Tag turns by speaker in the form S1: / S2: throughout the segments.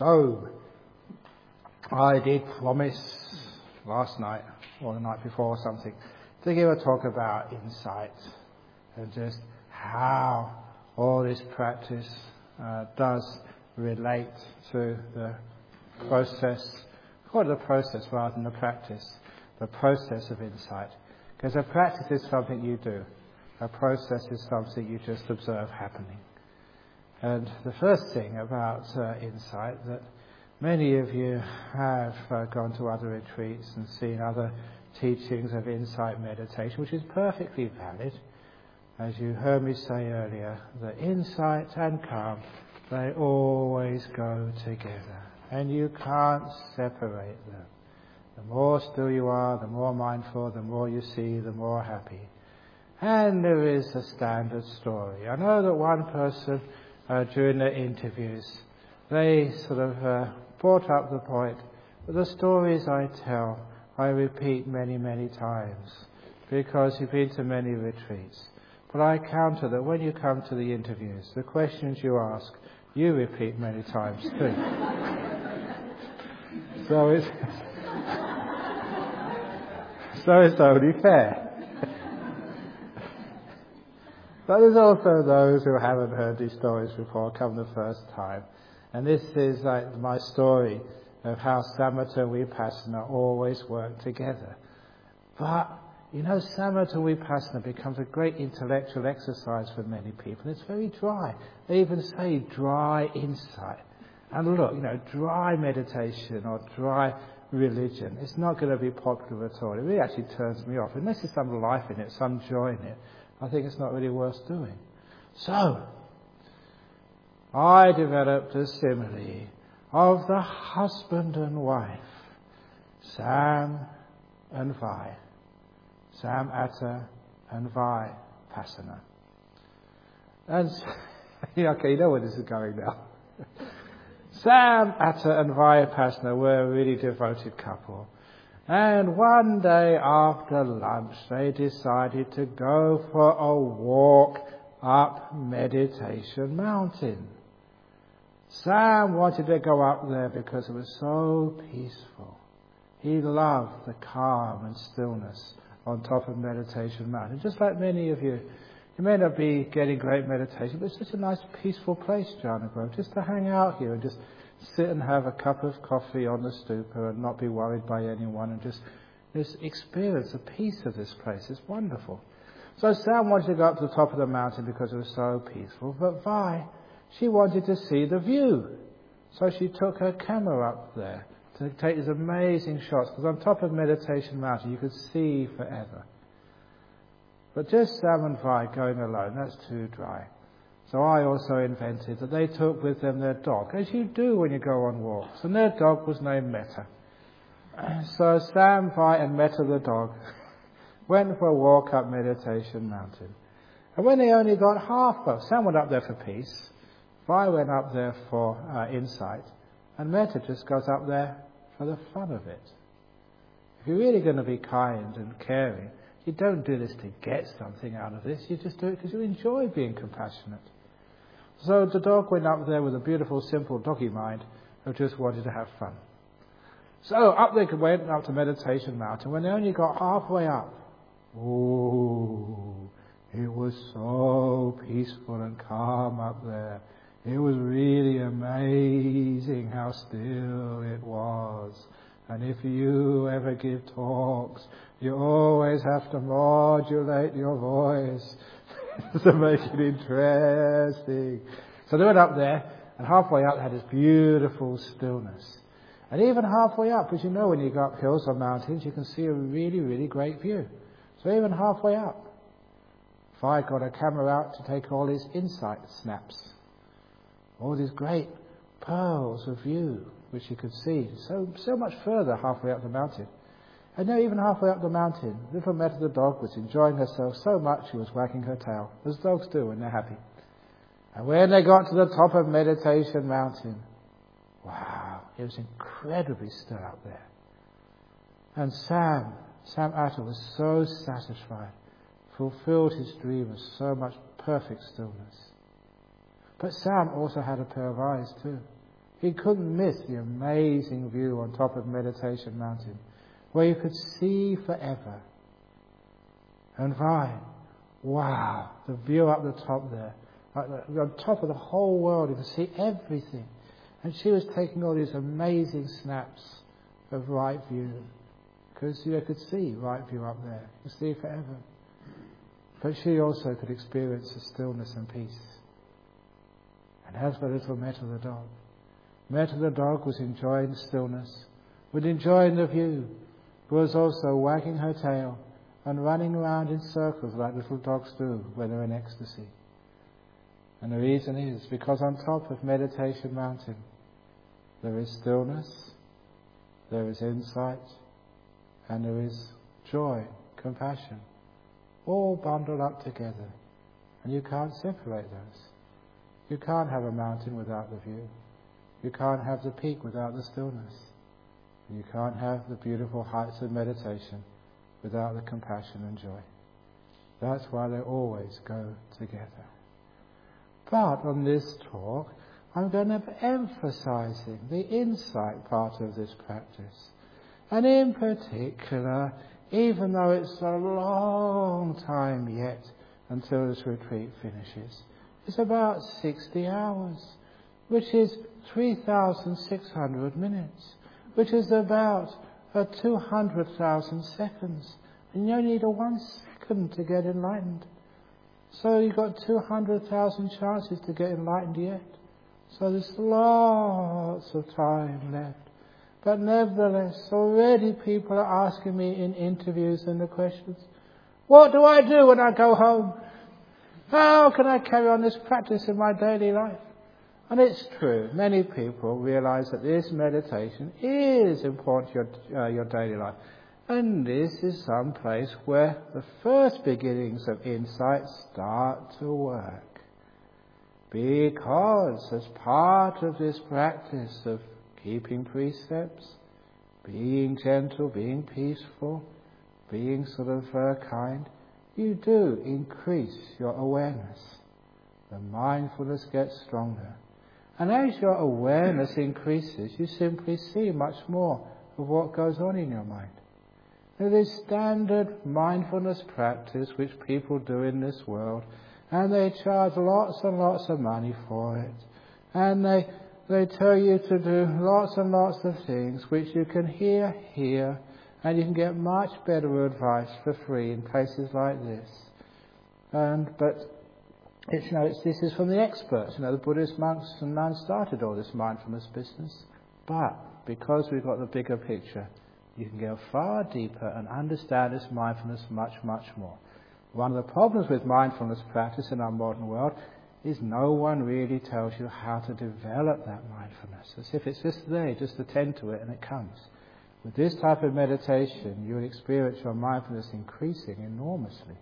S1: So, I did promise last night, or the night before or something, to give a talk about insight and just how all this practice does relate to the process, or the process rather than the practice, the process of insight. Because a practice is something you do. A process is something you just observe happening. And the first thing about insight, that many of you have gone to other retreats and seen other teachings of insight meditation, which is perfectly valid. As you heard me say earlier, that insight and calm, they always go together. And you can't separate them. The more still you are, the more mindful, the more you see, the more happy. And there is a standard story. I know that one person during the interviews, they sort of brought up the point that the stories I tell, I repeat many, many times because you've been to many retreats. But I counter that when you come to the interviews, the questions you ask, you repeat many times too. So it's only fair. But there's also those who haven't heard these stories before, come the first time. And this is like my story of how samatha and vipassana always work together. But, you know, samatha and vipassana becomes a great intellectual exercise for many people. It's very dry. They even say dry insight. And look, you know, dry meditation or dry religion, it's not going to be popular at all. It really actually turns me off. Unless there's some life in it, some joy in it, I think it's not really worth doing. So, I developed a simile of the husband and wife, Sam and Vi, Samatta and Vipassana. And, okay, you know where this is going now. Samatta and Vipassana were a really devoted couple. And one day after lunch, they decided to go for a walk up Meditation Mountain. Sam wanted to go up there because it was so peaceful. He loved the calm and stillness on top of Meditation Mountain. Just like many of you, you may not be getting great meditation, but it's such a nice peaceful place, Jhana Grove, just to hang out here and just sit and have a cup of coffee on the stupa and not be worried by anyone and just experience the peace of this place. It's wonderful. So Sam wanted to go up to the top of the mountain because it was so peaceful, but Vi, she wanted to see the view. So she took her camera up there to take these amazing shots, because on top of Meditation Mountain you could see forever. But just Sam and Vi going alone, that's too dry. So I also invented that they took with them their dog, as you do when you go on walks, and their dog was named Metta. So Sam, Vi and Metta the dog went for a walk up Meditation Mountain. And when they only got halfway, Sam went up there for peace, Vi went up there for insight, and Metta just goes up there for the fun of it. If you're really going to be kind and caring, you don't do this to get something out of this, you just do it because you enjoy being compassionate. So the dog went up there with a beautiful, simple doggy mind who just wanted to have fun. So up they went up to Meditation Mountain. When they only got halfway up, oh, it was so peaceful and calm up there. It was really amazing how still it was. And if you ever give talks, you always have to modulate your voice to make it interesting. So they went up there, and halfway up they had this beautiful stillness. And even halfway up, as you know, when you go up hills or mountains, you can see a really, really great view. So even halfway up, Vi got a camera out to take all these insight snaps. All these great pearls of view, which you could see so much further halfway up the mountain. And now even halfway up the mountain, little Metta the dog was enjoying herself so much she was wagging her tail, as dogs do when they're happy. And when they got to the top of Meditation Mountain, wow, it was incredibly still out there. And Samatta was so satisfied, fulfilled his dream of so much perfect stillness. But Sam also had a pair of eyes too. He couldn't miss the amazing view on top of Meditation Mountain, where you could see forever. And wow, the view up the top there, on top of the whole world, you could see everything. And she was taking all these amazing snaps of right view, because you could see right view up there. You could see forever. But she also could experience the stillness and peace. And as for little Meta the dog, Meta the dog was enjoying stillness, was enjoying the view, but was also wagging her tail and running around in circles like little dogs do when they're in ecstasy. And the reason is because on top of Meditation Mountain, there is stillness, there is insight, and there is joy, compassion, all bundled up together. And you can't separate those. You can't have a mountain without the view. You can't have the peak without the stillness. You can't have the beautiful heights of meditation without the compassion and joy. That's why they always go together. But on this talk, I'm going to be emphasizing the insight part of this practice. And in particular, even though it's a long time yet until this retreat finishes, it's about 60 hours, which is 3,600 minutes, which is about 200,000 seconds. And you only need 1 second to get enlightened. So you've got 200,000 chances to get enlightened yet. So there's lots of time left. But nevertheless, already people are asking me in interviews and the questions, what do I do when I go home? How can I carry on this practice in my daily life? And it's true, many people realize that this meditation is important to your daily life. And this is some place where the first beginnings of insight start to work. Because as part of this practice of keeping precepts, being gentle, being peaceful, being sort of kind, you do increase your awareness. The mindfulness gets stronger. And as your awareness increases, you simply see much more of what goes on in your mind. There is standard mindfulness practice which people do in this world, and they charge lots and lots of money for it. And they tell you to do lots and lots of things which you can hear here, and you can get much better advice for free in places like this. But this is from the experts. The Buddhist monks and nuns started all this mindfulness business. But because we've got the bigger picture, you can go far deeper and understand this mindfulness much, much more. One of the problems with mindfulness practice in our modern world is no one really tells you how to develop that mindfulness. As if it's just there, just attend to it and it comes. With this type of meditation, you will experience your mindfulness increasing enormously.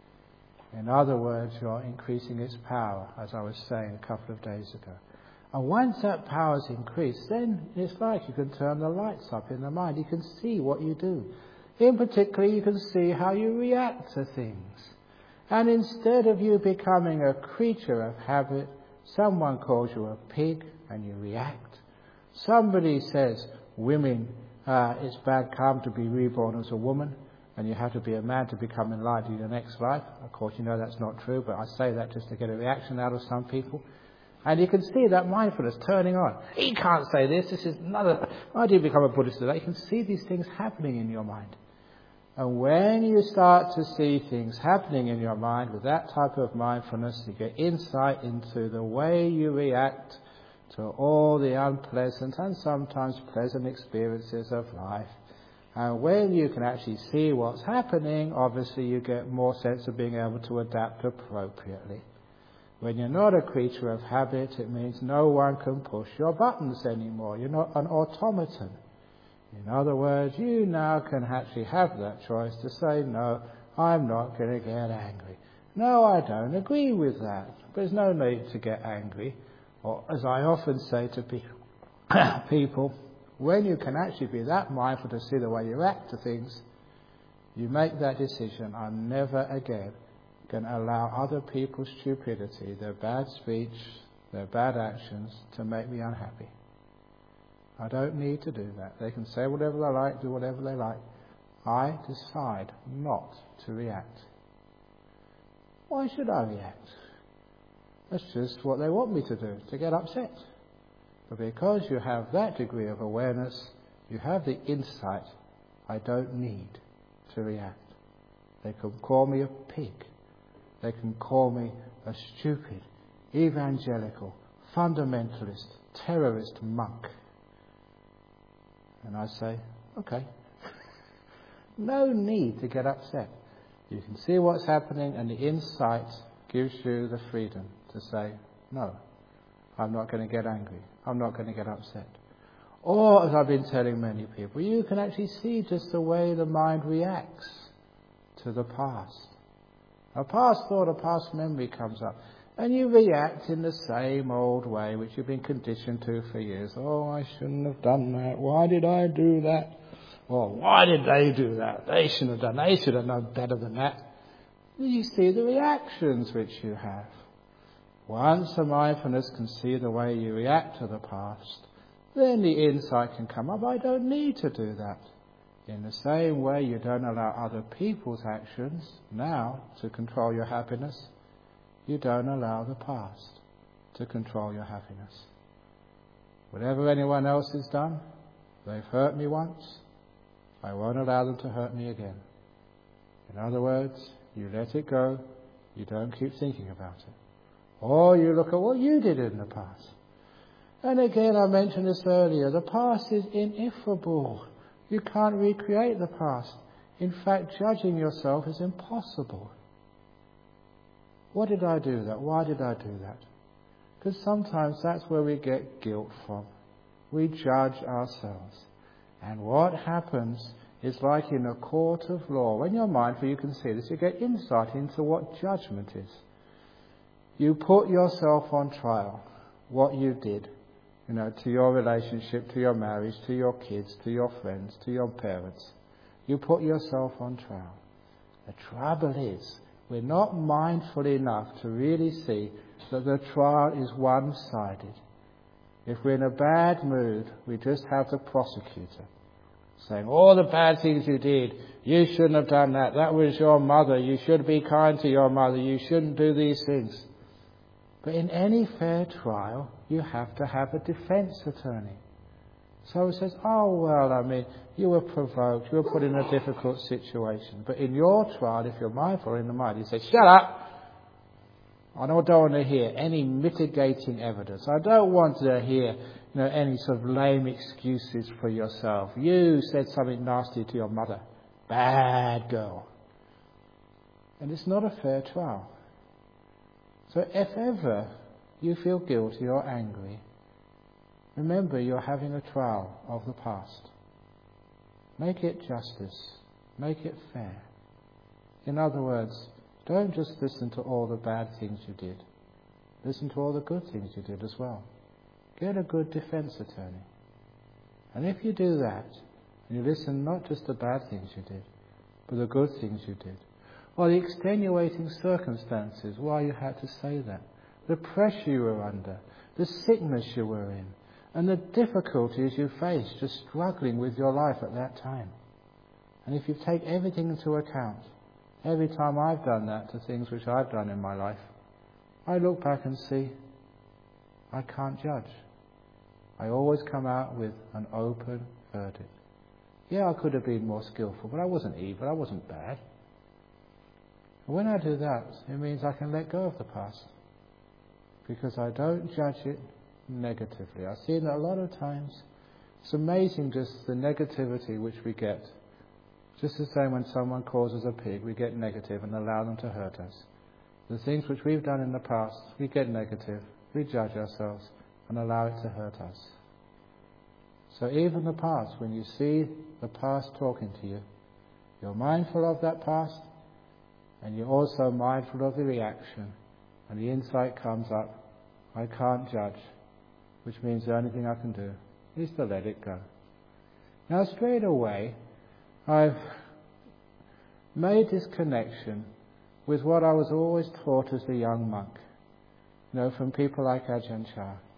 S1: In other words, you're increasing its power, as I was saying a couple of days ago. And once that power's increased, then it's like you can turn the lights up in the mind. You can see what you do. In particular, you can see how you react to things. And instead of you becoming a creature of habit, someone calls you a pig and you react. Somebody says, women, it's bad karma to be reborn as a woman, and you have to be a man to become enlightened in your next life. Of course, you know that's not true, but I say that just to get a reaction out of some people. And you can see that mindfulness turning on. He can't say this. This is another. I didn't become a Buddhist today. You can see these things happening in your mind. And when you start to see things happening in your mind with that type of mindfulness, you get insight into the way you react to all the unpleasant and sometimes pleasant experiences of life. And when you can actually see what's happening, obviously you get more sense of being able to adapt appropriately. When you're not a creature of habit, it means no one can push your buttons anymore. You're not an automaton. In other words, you now can actually have that choice to say, no, I'm not going to get angry. No, I don't agree with that. There's no need to get angry. Or, as I often say to people, when you can actually be that mindful to see the way you react to things, you make that decision, I'm never again going to allow other people's stupidity, their bad speech, their bad actions to make me unhappy. I don't need to do that. They can say whatever they like, do whatever they like. I decide not to react. Why should I react? That's just what they want me to do, to get upset. But because you have that degree of awareness, you have the insight, I don't need to react. They can call me a pig. They can call me a stupid, evangelical, fundamentalist, terrorist monk. And I say, okay. No need to get upset. You can see what's happening, and the insight gives you the freedom to say, no, I'm not going to get angry. I'm not going to get upset. Or, as I've been telling many people, you can actually see just the way the mind reacts to the past. A past thought, a past memory comes up, and you react in the same old way which you've been conditioned to for years. Oh, I shouldn't have done that. Why did I do that? Or why did they do that? They shouldn't have done that. They should have known better than that. You see the reactions which you have. Once the mindfulness can see the way you react to the past, then the insight can come up. I don't need to do that. In the same way you don't allow other people's actions now to control your happiness, you don't allow the past to control your happiness. Whatever anyone else has done, they've hurt me once, I won't allow them to hurt me again. In other words, you let it go, you don't keep thinking about it. Or you look at what you did in the past. And again, I mentioned this earlier, the past is ineffable. You can't recreate the past. In fact, judging yourself is impossible. What did I do that? Why did I do that? Because sometimes that's where we get guilt from. We judge ourselves. And what happens is like in a court of law. When you're mindful, you can see this. You get insight into what judgment is. You put yourself on trial. What you did. To your relationship, to your marriage, to your kids, to your friends, to your parents. You put yourself on trial. The trouble is, we're not mindful enough to really see that the trial is one-sided. If we're in a bad mood, we just have the prosecutor saying, all the bad things you did, you shouldn't have done that. That was your mother. You should be kind to your mother. You shouldn't do these things. But in any fair trial, you have to have a defense attorney. So it says, you were provoked, you were put in a difficult situation. But in your trial, if you're mindful in the mind, you say, shut up! I don't want to hear any mitigating evidence. I don't want to hear any sort of lame excuses for yourself. You said something nasty to your mother. Bad girl. And it's not a fair trial. So if ever you feel guilty or angry, remember you're having a trial of the past. Make it justice. Make it fair. In other words, don't just listen to all the bad things you did. Listen to all the good things you did as well. Get a good defense attorney. And if you do that, and you listen not just to the bad things you did, but the good things you did, or the extenuating circumstances why you had to say that, the pressure you were under, the sickness you were in, and the difficulties you faced just struggling with your life at that time. And if you take everything into account, every time I've done that to things which I've done in my life, I look back and see, I can't judge. I always come out with an open verdict. Yeah, I could have been more skillful, but I wasn't evil, I wasn't bad. When I do that, it means I can let go of the past. Because I don't judge it negatively. I've seen that a lot of times. It's amazing just the negativity which we get. Just the same when someone calls us a pig, we get negative and allow them to hurt us. The things which we've done in the past, we get negative, we judge ourselves and allow it to hurt us. So even the past, when you see the past talking to you, you're mindful of that past, and you're also mindful of the reaction, and the insight comes up, I can't judge, which means the only thing I can do is to let it go. Now straight away, I've made this connection with what I was always taught as a young monk, from people like Ajahn Chah.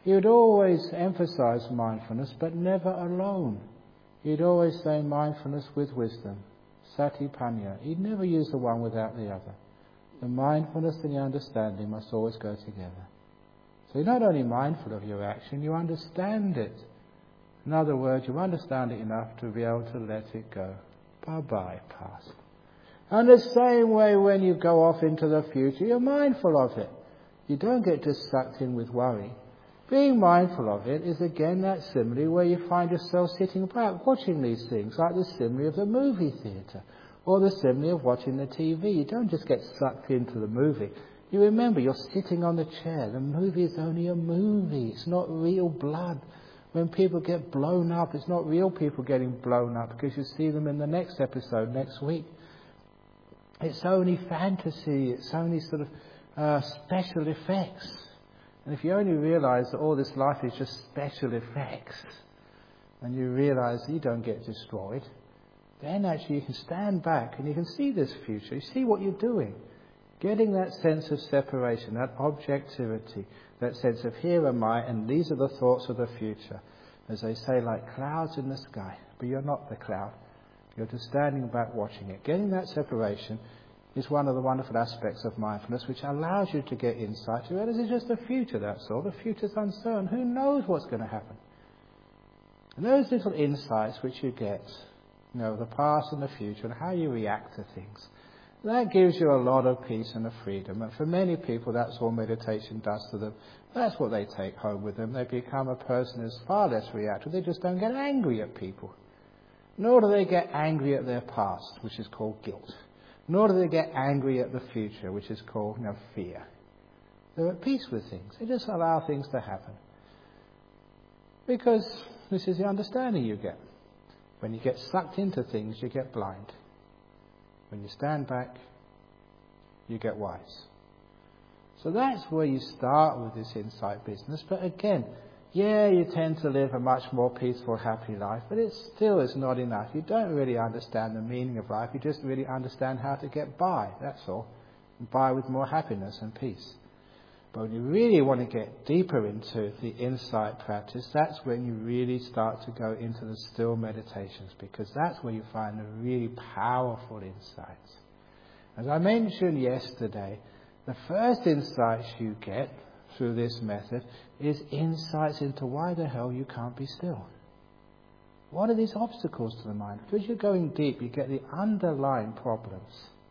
S1: He would always emphasize mindfulness, but never alone. He'd always say mindfulness with wisdom, satipanya. He'd never use the one without the other. The mindfulness and the understanding must always go together. So you're not only mindful of your action, you understand it. In other words, you understand it enough to be able to let it go. Bye-bye, past. And the same way when you go off into the future, you're mindful of it. You don't get just sucked in with worry. Being mindful of it is again that simile where you find yourself sitting back watching these things, like the simile of the movie theatre, or the simile of watching the TV. You don't just get sucked into the movie. You remember you're sitting on the chair. The movie is only a movie. It's not real blood. When people get blown up, it's not real people getting blown up because you see them in the next episode next week. It's only fantasy. It's only sort of special effects. And if you only realise that all this life is just special effects, and you realise you don't get destroyed, then actually you can stand back and you can see this future. You see what you're doing. Getting that sense of separation, that objectivity, that sense of here am I and these are the thoughts of the future. As they say, like clouds in the sky. But you're not the cloud. You're just standing back watching it. Getting that separation is one of the wonderful aspects of mindfulness, which allows you to get insight to it. It's just the future, that's all. The future's uncertain. Who knows what's going to happen? And those little insights which you get, the past and the future and how you react to things, that gives you a lot of peace and of freedom. And for many people, that's all meditation does to them. That's what they take home with them. They become a person who's far less reactive. They just don't get angry at people. Nor do they get angry at their past, which is called guilt. Nor do they get angry at the future, which is called fear. They're at peace with things. They just allow things to happen. Because this is the understanding you get. When you get sucked into things, you get blind. When you stand back, you get wise. So that's where you start with this insight business. But again, you tend to live a much more peaceful, happy life, but it still is not enough. You don't really understand the meaning of life. You just really understand how to get by, that's all. By with more happiness and peace. But when you really want to get deeper into the insight practice, that's when you really start to go into the still meditations, because that's where you find the really powerful insights. As I mentioned yesterday, the first insights you get through this method is insights into why the hell you can't be still. What are these obstacles to the mind? Because you're going deep, you get the underlying problems.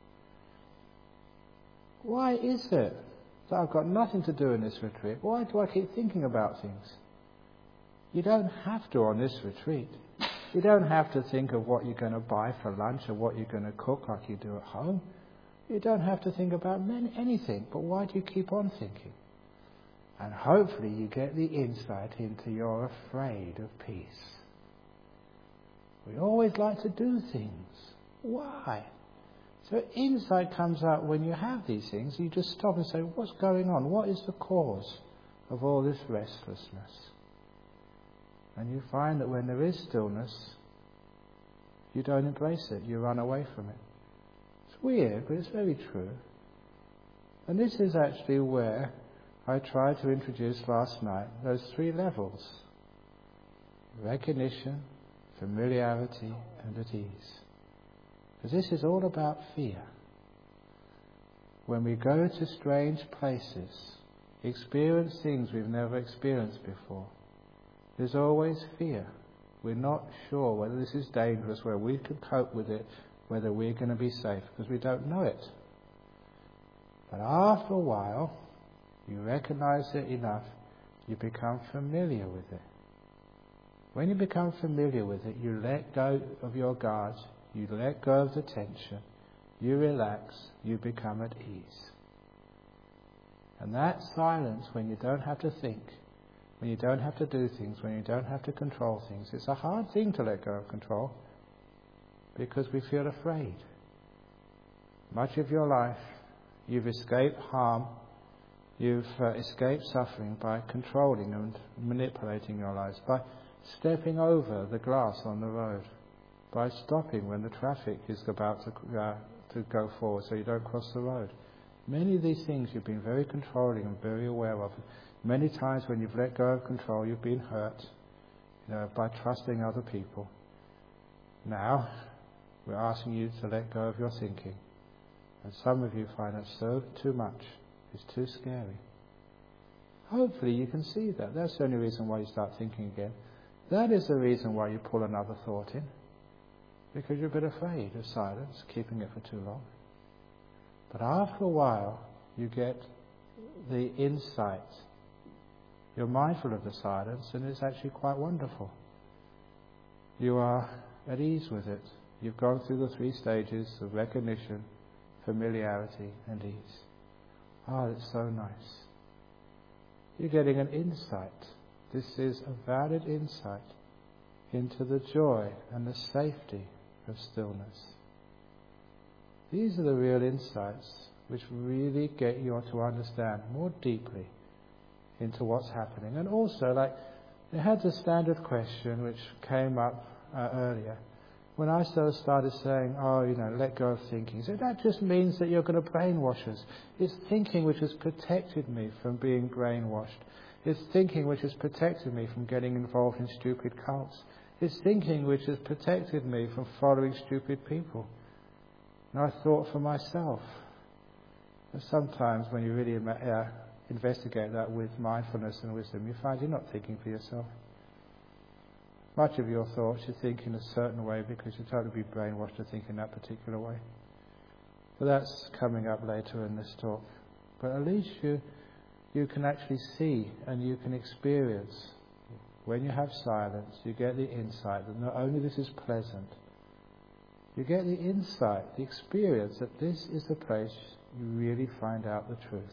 S1: Why is it that I've got nothing to do in this retreat? Why do I keep thinking about things? You don't have to on this retreat. You don't have to think of what you're going to buy for lunch or what you're going to cook like you do at home. You don't have to think about anything. But why do you keep on thinking? And hopefully you get the insight into you're afraid of peace. We always like to do things. Why? So insight comes out when you have these things. You just stop and say, what's going on? What is the cause of all this restlessness? And you find that when there is stillness, you don't embrace it. You run away from it. It's weird, but it's very true. And this is actually where I tried to introduce last night those 3 levels: recognition, familiarity, and at ease. Because this is all about fear. When we go to strange places, experience things we've never experienced before, there's always fear. We're not sure whether this is dangerous, whether we can cope with it, whether we're going to be safe, because we don't know it. But after a while, you recognize it enough, you become familiar with it. When you become familiar with it, you let go of your guards, you let go of the tension, you relax, you become at ease. And that silence, when you don't have to think, when you don't have to do things, when you don't have to control things, it's a hard thing to let go of control, because we feel afraid. Much of your life, you've escaped harm, you've escaped suffering by controlling and manipulating your lives, by stepping over the glass on the road, by stopping when the traffic is about to go forward so you don't cross the road. Many of these things you've been very controlling and very aware of. Many times when you've let go of control, you've been hurt, by trusting other people. Now, we're asking you to let go of your thinking. And some of you find that too much. It's too scary. Hopefully you can see that. That's the only reason why you start thinking again. That is the reason why you pull another thought in. Because you're a bit afraid of silence, keeping it for too long. But after a while, you get the insight. You're mindful of the silence, and it's actually quite wonderful. You are at ease with it. You've gone through the 3 stages of recognition, familiarity, and ease. It's so nice. You're getting an insight. This is a valid insight into the joy and the safety of stillness. These are the real insights which really get you to understand more deeply into what's happening. And also, they had the standard question which came up earlier. When I started saying, let go of thinking, so that just means that you're going to brainwash us. It's thinking which has protected me from being brainwashed. It's thinking which has protected me from getting involved in stupid cults. It's thinking which has protected me from following stupid people. And I thought for myself. And sometimes when you really investigate that with mindfulness and wisdom, you find you're not thinking for yourself. Much of your thoughts you think in a certain way because you're totally brainwashed to think in that particular way. But that's coming up later in this talk. But at least you can actually see and you can experience, when you have silence, you get the insight that not only this is pleasant, you get the insight, the experience that this is the place you really find out the truth.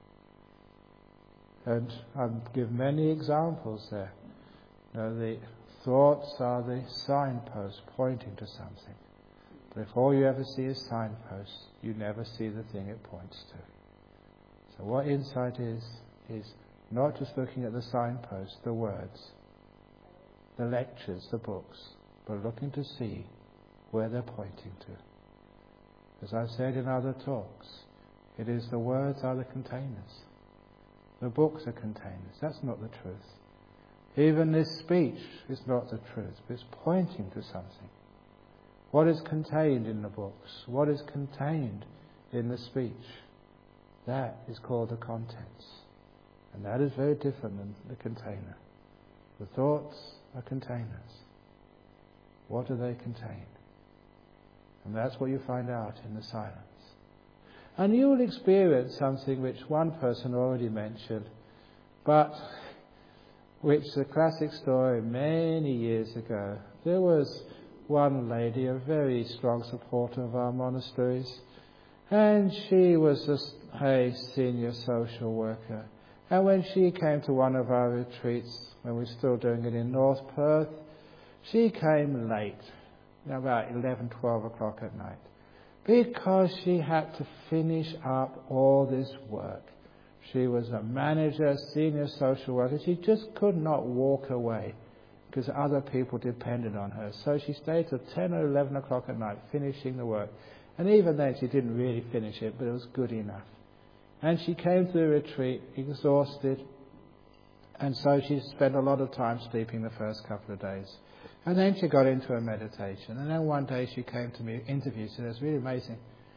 S1: And I'll give many examples there. The thoughts are the signposts pointing to something. But if all you ever see is signposts, you never see the thing it points to. So what insight is not just looking at the signposts, the words, the lectures, the books, but looking to see where they're pointing to. As I've said in other talks, it is the words are the containers. The books are containers. That's not the truth. Even this speech is not the truth, but it's pointing to something. What is contained in the books? What is contained in the speech? That is called the contents. And that is very different than the container. The thoughts are containers. What do they contain? And that's what you find out in the silence. And you will experience something which one person already mentioned, but which is a classic story many years ago. There was one lady, a very strong supporter of our monasteries, and she was a senior social worker. And when she came to one of our retreats, when we were still doing it in North Perth, she came late, about 11, 12 o'clock at night, because she had to finish up all this work. She was a manager, senior social worker. She just could not walk away because other people depended on her. So she stayed till 10 or 11 o'clock at night finishing the work. And even then she didn't really finish it, but it was good enough. And she came to the retreat exhausted, and so she spent a lot of time sleeping the first couple of days. And then she got into a meditation. And then one day she came to me, interviewed. So it was really amazing.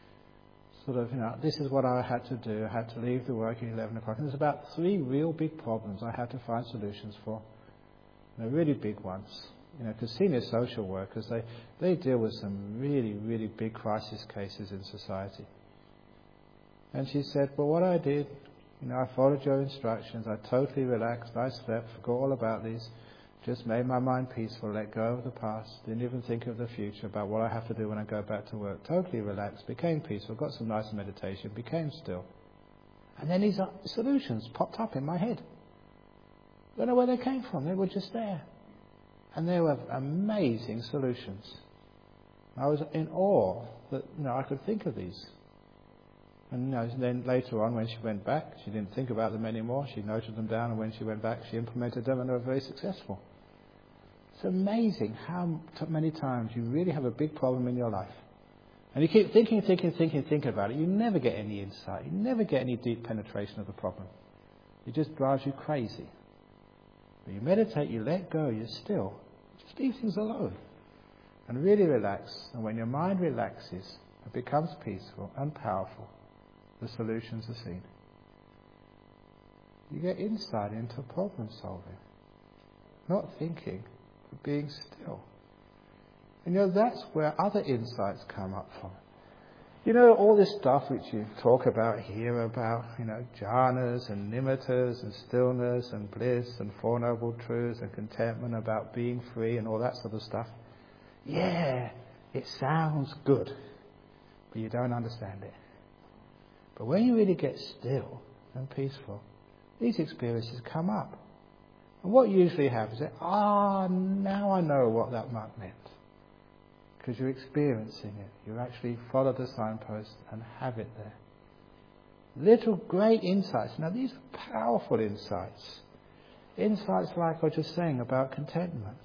S1: This is what I had to do. I had to leave the work at 11 o'clock. And there's about 3 real big problems I had to find solutions for. Really big ones. Because senior social workers, they deal with some really, really big crisis cases in society. And she said, well, what I did, I followed your instructions. I totally relaxed. I slept, forgot all about these. Just made my mind peaceful, let go of the past, didn't even think of the future, about what I have to do when I go back to work. Totally relaxed, became peaceful, got some nice meditation, became still. And then these solutions popped up in my head. Don't know where they came from, they were just there. And they were amazing solutions. I was in awe that I could think of these. And then later on, when she went back, she didn't think about them anymore, she noted them down, and when she went back, she implemented them, and they were very successful. It's amazing how many times you really have a big problem in your life. And you keep thinking about it. You never get any insight. You never get any deep penetration of the problem. It just drives you crazy. When you meditate, you let go, you're still. Just leave things alone. And really relax. And when your mind relaxes and becomes peaceful and powerful, the solutions are seen. You get insight into problem solving. Not thinking, but being still. And that's where other insights come up from. All this stuff which you talk about here about, jhanas and nimittas and stillness and bliss and Four Noble Truths and contentment, about being free and all that sort of stuff. Yeah, it sounds good, but you don't understand it. But when you really get still and peaceful, these experiences come up. And what usually happens is, now I know what that monk meant. Because you're experiencing it. You actually follow the signpost and have it there. Little great insights. Now these are powerful insights. Insights like I was just saying about contentment.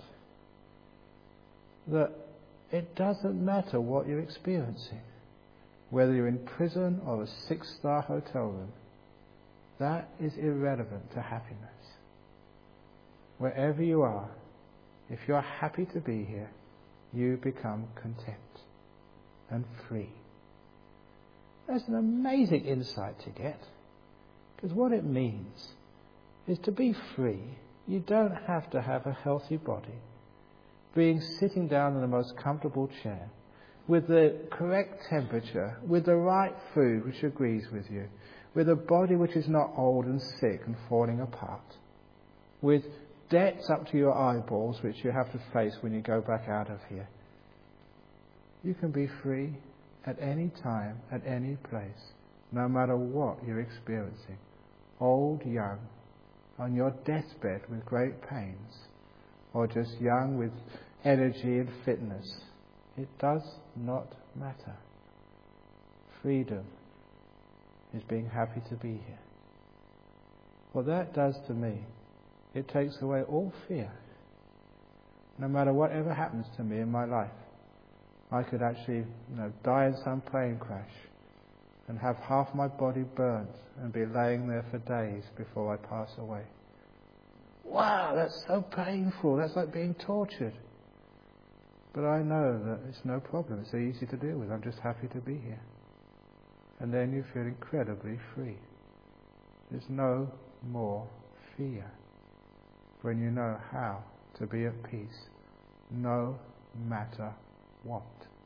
S1: That it doesn't matter what you're experiencing. Whether you're in prison or a 6-star hotel room. That is irrelevant to happiness. Wherever you are, if you're happy to be here, you become content and free. That's an amazing insight to get. Because what it means is to be free, you don't have to have a healthy body. Sitting down in the most comfortable chair, with the correct temperature, with the right food which agrees with you, with a body which is not old and sick and falling apart, with debts up to your eyeballs which you have to face when you go back out of here. You can be free at any time, at any place, no matter what you're experiencing. Old, young, on your deathbed with great pains, or just young with energy and fitness. It does not matter. Freedom is being happy to be here. What that does to me, it takes away all fear. No matter whatever happens to me in my life, I could actually die in some plane crash and have half my body burnt and be laying there for days before I pass away. Wow, that's so painful. That's like being tortured. But I know that it's no problem. It's so easy to deal with. I'm just happy to be here. And then you feel incredibly free. There's no more fear when you know how to be at peace, no matter what.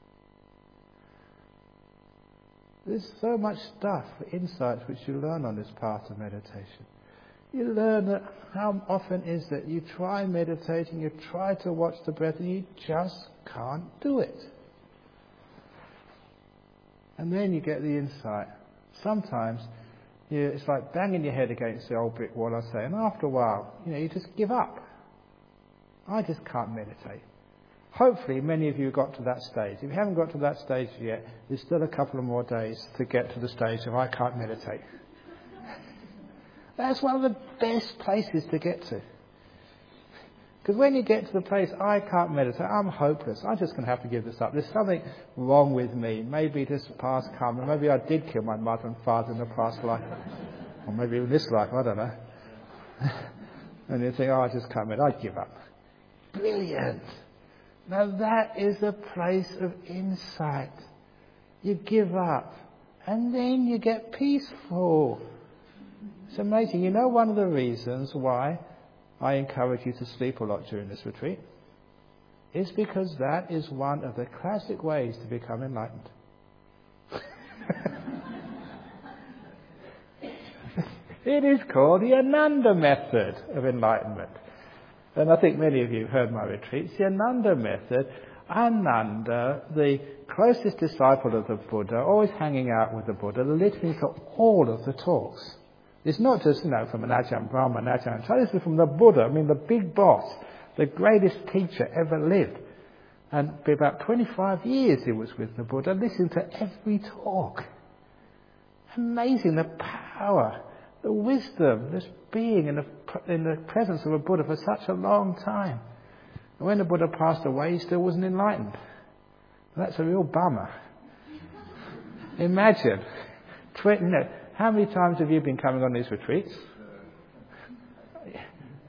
S1: There's so much stuff, insights which you learn on this path of meditation. You learn that how often is that you try meditating, you try to watch the breath, and you just can't do it. And then you get the insight. Sometimes it's like banging your head against the old brick wall, I say, and after a while, you just give up. I just can't meditate. Hopefully many of you got to that stage. If you haven't got to that stage yet, there's still a couple of more days to get to the stage of I can't meditate. That's one of the best places to get to. Because when you get to the place, I can't meditate, I'm hopeless, I'm just going to have to give this up. There's something wrong with me. Maybe this past karma, maybe I did kill my mother and father in the past life. Or maybe in this life, I don't know. And you think, I just can't meditate, I give up. Brilliant. Now that is a place of insight. You give up and then you get peaceful. It's amazing. One of the reasons why I encourage you to sleep a lot during this retreat is because that is one of the classic ways to become enlightened. It is called the Ananda method of enlightenment. And I think many of you heard my retreats. The Ananda method, Ananda, the closest disciple of the Buddha, always hanging out with the Buddha, listening to all of the talks. It's not just, from an Ajahn Brahma, an Ajahn Chah. This is from the Buddha, the big boss, the greatest teacher ever lived. And for about 25 years he was with the Buddha, listening to every talk. Amazing, the power, the wisdom, this being in the presence of a Buddha for such a long time. And when the Buddha passed away, he still wasn't enlightened. That's a real bummer. Imagine, how many times have you been coming on these retreats?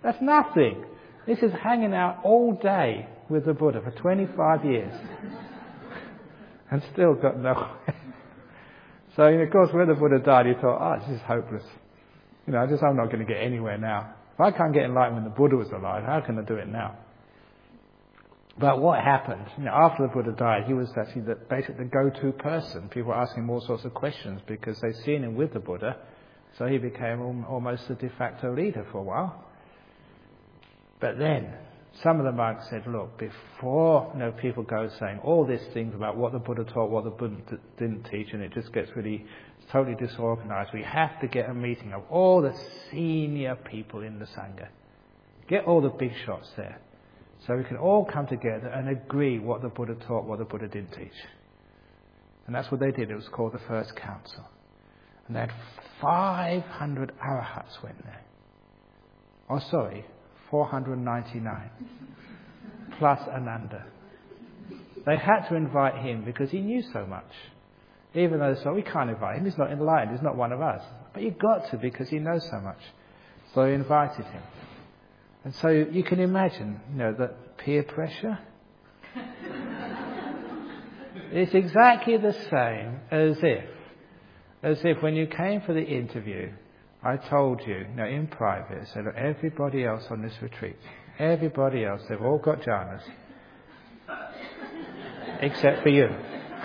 S1: That's nothing. This is hanging out all day with the Buddha for 25 years. And still got nowhere. So, of course, when the Buddha died, he thought, this is hopeless. I'm not going to get anywhere now. If I can't get enlightened when the Buddha was alive, how can I do it now? But what happened? After the Buddha died, he was actually basically the go-to person. People were asking him all sorts of questions because they'd seen him with the Buddha. So he became almost the de facto leader for a while. But then, some of the monks said, look, before people go saying all these things about what the Buddha taught, what the Buddha didn't teach, and it just gets really totally disorganized, we have to get a meeting of all the senior people in the Sangha. Get all the big shots there. So we can all come together and agree what the Buddha taught, what the Buddha didn't teach. And that's what they did. It was called the First Council. And they had 500 arahats went there. 499. Plus Ananda. They had to invite him because he knew so much. Even though they said, we can't invite him, he's not enlightened, he's not one of us. But you've got to because he knows so much. So they invited him. And so you can imagine, the peer pressure. It's exactly the same as if when you came for the interview, I told you, in private, I said, look, everybody else on this retreat, everybody else, they've all got jhanas, except for you.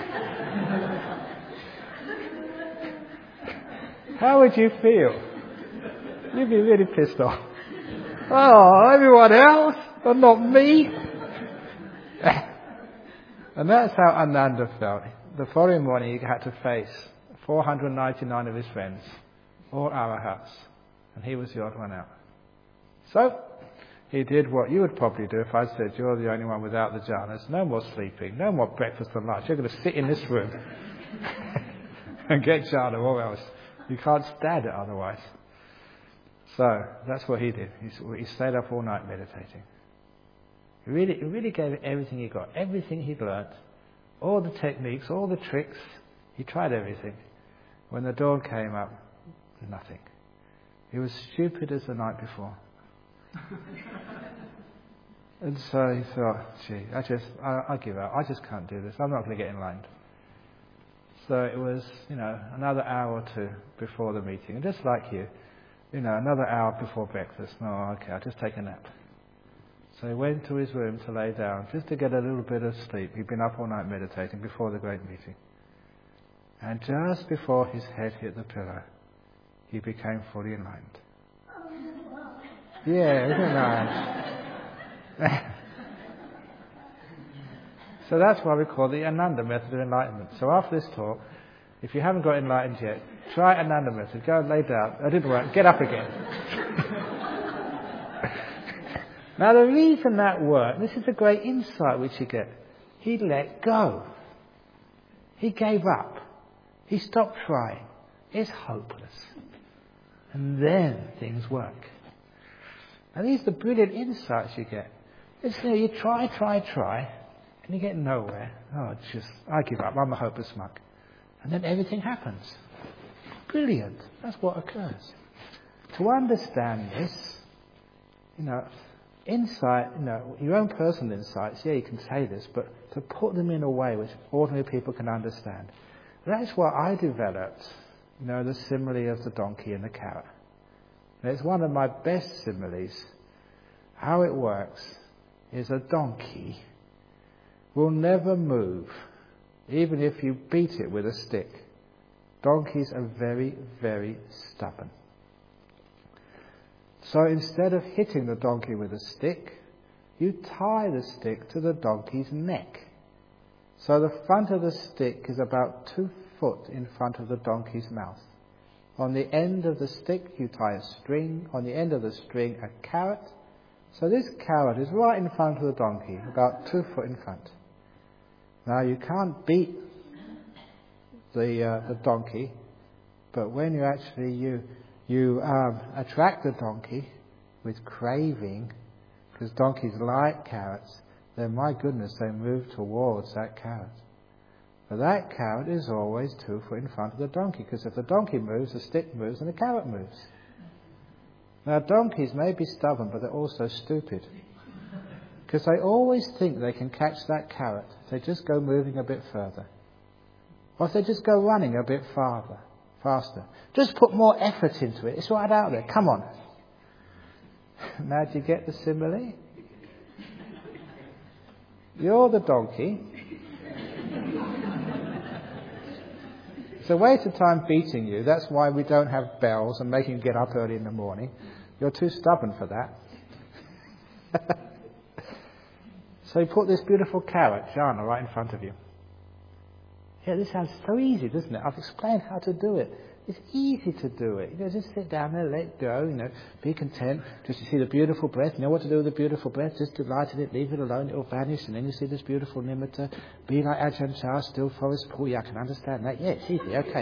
S1: How would you feel? You'd be really pissed off. Oh, everyone else, but not me. And that's how Ananda felt. The following morning he had to face 499 of his friends, all arahats, and he was the odd one out. So, he did what you would probably do if I said you're the only one without the jhanas. No more sleeping, no more breakfast and lunch. You're going to sit in this room and get jhana or else. You can't stand it otherwise. So, that's what he did. He stayed up all night meditating. He really gave it everything he got, everything he'd learnt, all the techniques, all the tricks. He tried everything. When the dawn came up, nothing. He was stupid as the night before. And so he thought, I give up. I just can't do this. I'm not going to get enlightened. So it was, another hour or two before the meeting. And just like you, another hour before breakfast. No, okay, I'll just take a nap. So he went to his room to lay down, just to get a little bit of sleep. He'd been up all night meditating before the great meeting. And just before his head hit the pillow, he became fully enlightened. Yeah, isn't it nice? So that's why we call the Ananda method of enlightenment. So after this talk, if you haven't got enlightened yet, try Ananda method. Go and lay down. It didn't work. Get up again. Now the reason that worked, this is a great insight which you get. He let go. He gave up. He stopped trying. It's hopeless. And then things work. And these are the brilliant insights you get. You try, and you get nowhere. I give up. I'm a hopeless monk. And then everything happens. Brilliant. That's what occurs. To understand this, insight, your own personal insights, you can say this, but to put them in a way which ordinary people can understand. That's why I developed, the simile of the donkey and the carrot. And it's one of my best similes. How it works is a donkey will never move, even if you beat it with a stick. Donkeys are very, very stubborn. So instead of hitting the donkey with a stick, you tie the stick to the donkey's neck. So the front of the stick is about 2 foot in front of the donkey's mouth. On the end of the stick, you tie a string. On the end of the string, a carrot. So this carrot is right in front of the donkey, about 2 foot in front. Now you can't beat the donkey, but when you actually you attract the donkey with craving, because donkeys like carrots, then my goodness, they move towards that carrot. But that carrot is always 2 foot in front of the donkey, because if the donkey moves, the stick moves and the carrot moves. Now, donkeys may be stubborn, but they're also stupid. Because they always think they can catch that carrot if they just go moving a bit further. Or if they just go running a bit faster. Just put more effort into it. It's right out there. Come on. Now, do you get the simile? You're the donkey. It's a waste of time beating you. That's why we don't have bells and making you get up early in the morning. You're too stubborn for that. So you put this beautiful carrot, jhana, right in front of you. Yeah, this sounds so easy, doesn't it? I've explained how to do it. It's easy to do it. Just sit down there, let go, be content. Just to see the beautiful breath. You know what to do with the beautiful breath? Just delight in it, leave it alone, it will vanish, and then you see this beautiful nimitta. Be like Ajahn Chah, still forest pool. Yeah, I can understand that. Yeah, it's easy, okay.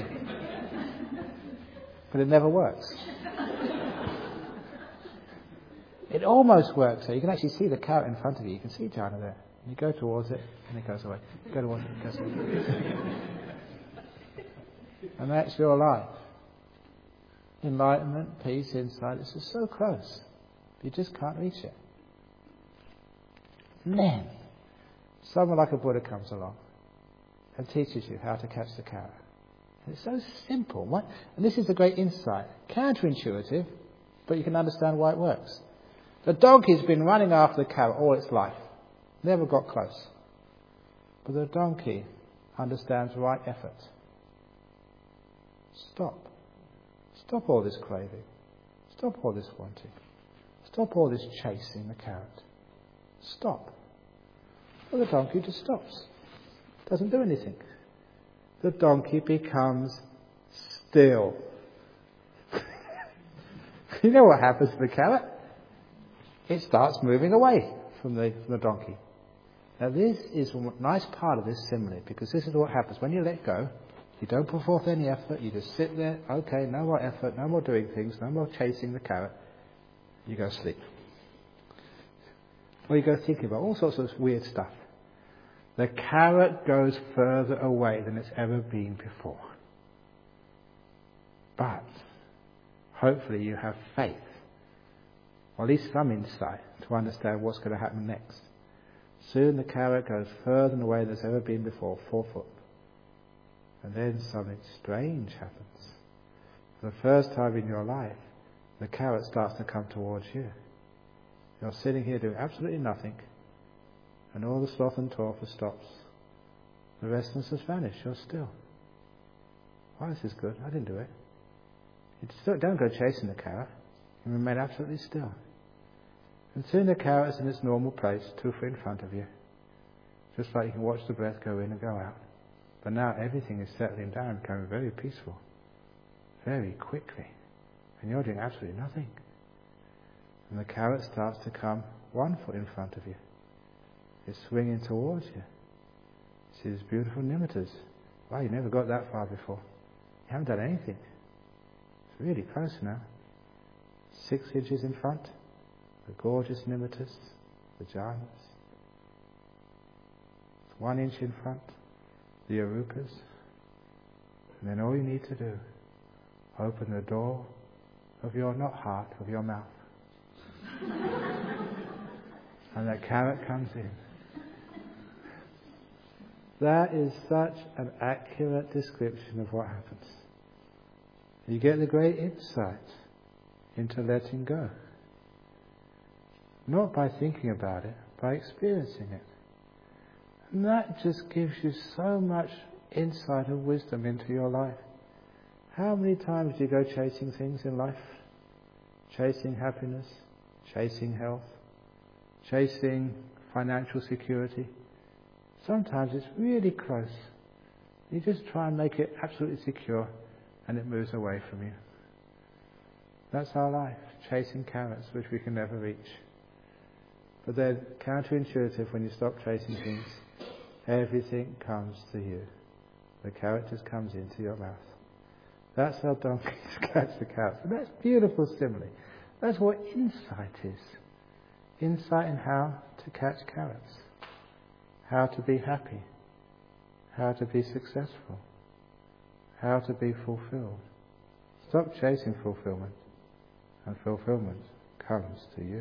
S1: But it never works. It almost works. So you can actually see the carrot in front of you. You can see jhana there. And you go towards it, and it goes away. You go towards it, it goes away. And that's your life. Enlightenment, peace, insight. This is so close. You just can't reach it. Then, someone like a Buddha comes along and teaches you how to catch the carrot. And it's so simple. And this is a great insight. Counterintuitive, but you can understand why it works. The donkey's been running after the carrot all its life. Never got close. But the donkey understands right effort. Stop. Stop all this craving. Stop all this wanting. Stop all this chasing the carrot. Stop. Well, the donkey just stops. Doesn't do anything. The donkey becomes still. You know what happens to the carrot? It starts moving away from the donkey. Now this is a nice part of this simile, because this is what happens. When you let go, you don't put forth any effort, you just sit there, okay, no more effort, no more doing things, no more chasing the carrot. You go sleep. Or you go thinking about all sorts of weird stuff. The carrot goes further away than it's ever been before. But hopefully you have faith, or at least some insight, to understand what's going to happen next. Soon the carrot goes further away than it's ever been before, 4 foot. And then something strange happens. For the first time in your life, the carrot starts to come towards you. You're sitting here doing absolutely nothing, and all the sloth and torpor stops. The restlessness has vanished. You're still. Why, this is good. I didn't do it. Don't go chasing the carrot. You remain absolutely still. And soon the carrot is in its normal place, 2 feet in front of you. Just like you can watch the breath go in and go out. But now everything is settling down, becoming very peaceful. Very quickly. And you're doing absolutely nothing. And the carrot starts to come 1 foot in front of you. It's swinging towards you. See these beautiful nimittas. Wow, you never got that far before. You haven't done anything. It's really close now. 6 inches in front. The gorgeous nimittas, the jhanas. 1 inch in front, the arupas. And then all you need to do, open the door of your, not heart, of your mouth. And that carrot comes in. That is such an accurate description of what happens. You get the great insight into letting go. Not by thinking about it, by experiencing it. And that just gives you so much insight and wisdom into your life. How many times do you go chasing things in life? Chasing happiness, chasing health, chasing financial security. Sometimes it's really close. You just try and make it absolutely secure, and it moves away from you. That's our life, chasing carrots which we can never reach. But they're counterintuitive when you stop chasing things. Everything comes to you. The carrot just comes into your mouth. That's how donkeys catch the carrots. And that's beautiful simile. That's what insight is. Insight in how to catch carrots. How to be happy. How to be successful. How to be fulfilled. Stop chasing fulfillment and fulfillment comes to you.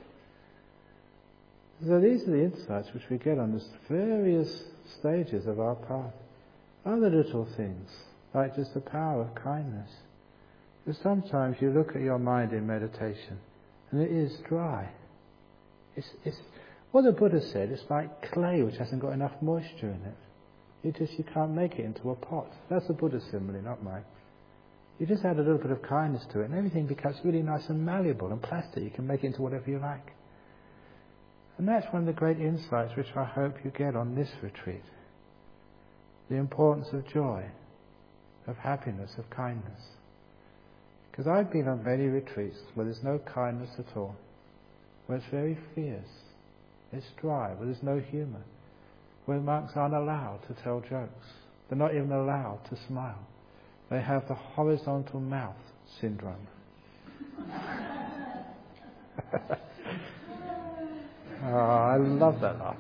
S1: So these are the insights which we get on the various stages of our path. Other little things, like just the power of kindness. Because sometimes you look at your mind in meditation, and it is dry. It's what the Buddha said, it's like clay which hasn't got enough moisture in it. You can't make it into a pot. That's the Buddha's simile, not mine. You just add a little bit of kindness to it, and everything becomes really nice and malleable and plastic. You can make it into whatever you like. And that's one of the great insights which I hope you get on this retreat. The importance of joy, of happiness, of kindness. Because I've been on many retreats where there's no kindness at all, where it's very fierce, it's dry, where there's no humour, where monks aren't allowed to tell jokes. They're not even allowed to smile. They have the horizontal mouth syndrome. Oh, I love that laugh.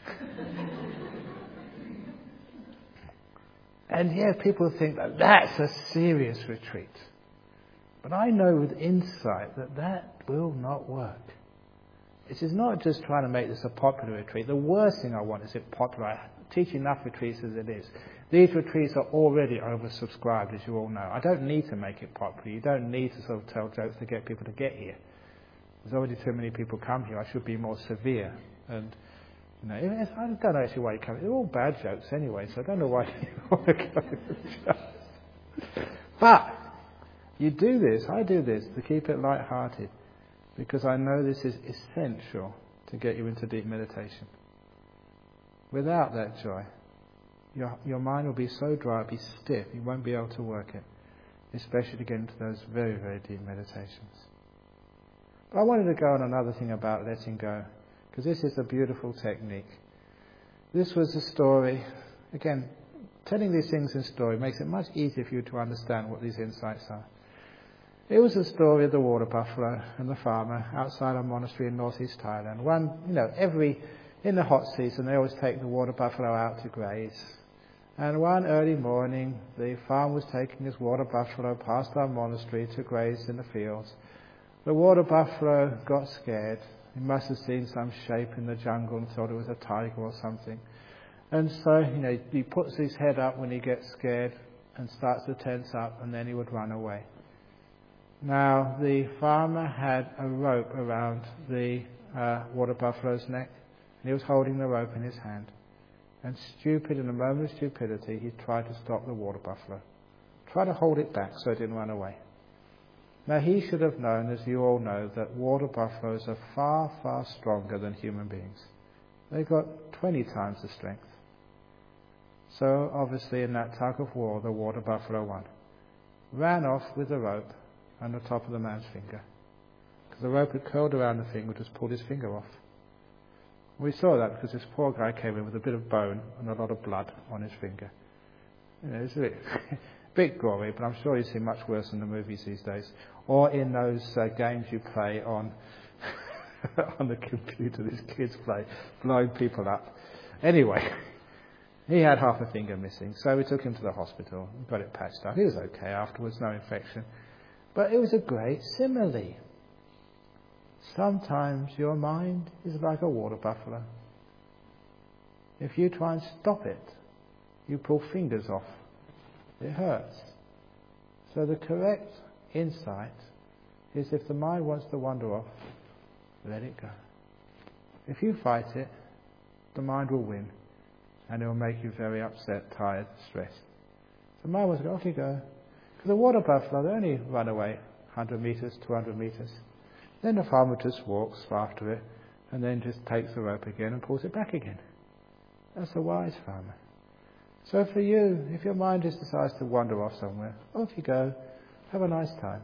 S1: And yeah, people think that that's a serious retreat. But I know with insight that that will not work. It is not just trying to make this a popular retreat. The worst thing I want is it popular. I teach enough retreats as it is. These retreats are already oversubscribed, as you all know. I don't need to make it popular. You don't need to sort of tell jokes to get people to get here. There's already too many people come here. I should be more severe. And I don't know actually why you come. They're all bad jokes anyway, so I don't know why you want to go with jokes. But you do this, I do this, to keep it light-hearted, because I know this is essential to get you into deep meditation. Without that joy, your mind will be so dry, it'll be stiff, you won't be able to work it, especially to get into those very, very deep meditations. But I wanted to go on another thing about letting go, because this is a beautiful technique. This was a story. Again, telling these things in story makes it much easier for you to understand what these insights are. It was a story of the water buffalo and the farmer outside a monastery in northeast Thailand. In the hot season, they always take the water buffalo out to graze. And one early morning, the farmer was taking his water buffalo past our monastery to graze in the fields. The water buffalo got scared. He must have seen some shape in the jungle and thought it was a tiger or something. And so, he puts his head up when he gets scared and starts to tense up, and then he would run away. Now, the farmer had a rope around the water buffalo's neck, and he was holding the rope in his hand. And in a moment of stupidity, he tried to stop the water buffalo. Tried to hold it back so it didn't run away. Now, he should have known, as you all know, that water buffaloes are far, far stronger than human beings. They've got 20 times the strength. So, obviously, in that tug of war, the water buffalo won. Ran off with the rope on the top of the man's finger. Because the rope had curled around the finger, just pulled his finger off. We saw that because this poor guy came in with a bit of bone and a lot of blood on his finger. It's a bit gory, but I'm sure you see much worse in the movies these days. Or in those games you play on on the computer, these kids play, blowing people up. Anyway, he had half a finger missing, so we took him to the hospital and got it patched up. He was okay afterwards, no infection. But it was a great simile. Sometimes your mind is like a water buffalo. If you try and stop it, you pull fingers off. It hurts. So the correct insight is, if the mind wants to wander off, let it go. If you fight it, the mind will win, and it will make you very upset, tired, stressed. The mind wants to go, off you go. Because the water buffalo, they only run away 100 metres, 200 metres. Then the farmer just walks after it, and then just takes the rope again and pulls it back again. That's a wise farmer. So for you, if your mind just decides to wander off somewhere, off you go. Have a nice time.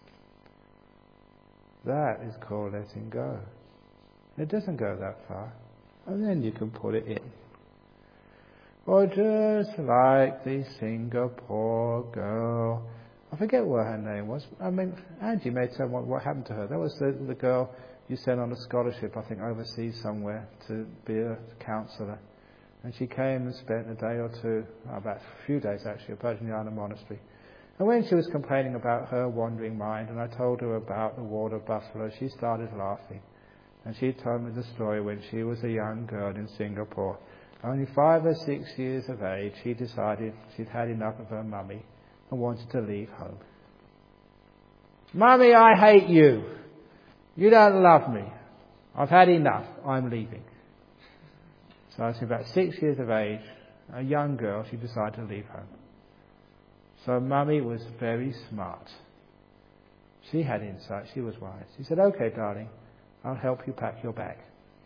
S1: That is called letting go. It doesn't go that far, and then you can pull it in. Or just like the Singapore girl, I forget what her name was. Angie may tell what happened to her. That was the girl you sent on a scholarship, I think, overseas somewhere to be a counsellor. And she came and spent a day or two, about a few days actually, at Bajrayana Monastery. And when she was complaining about her wandering mind, and I told her about the water buffalo, she started laughing. And she told me the story when she was a young girl in Singapore. Only 5 or 6 years of age, she decided she'd had enough of her mummy and wanted to leave home. Mummy, I hate you. You don't love me. I've had enough. I'm leaving. So I was about 6 years of age, a young girl, she decided to leave home. So Mummy was very smart. She had insight. She was wise. She said, okay, darling, I'll help you pack your bag.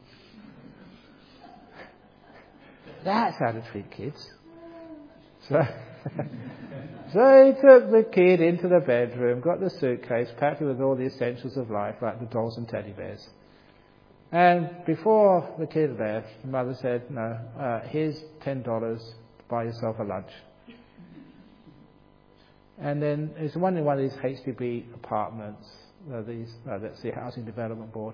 S1: That's how to treat kids. So he took the kid into the bedroom, got the suitcase, packed it with all the essentials of life, like the dolls and teddy bears. And before the kid left, the mother said, no, here's $10, buy yourself a lunch. And then it's in one of these HDB apartments, that's the Housing Development Board.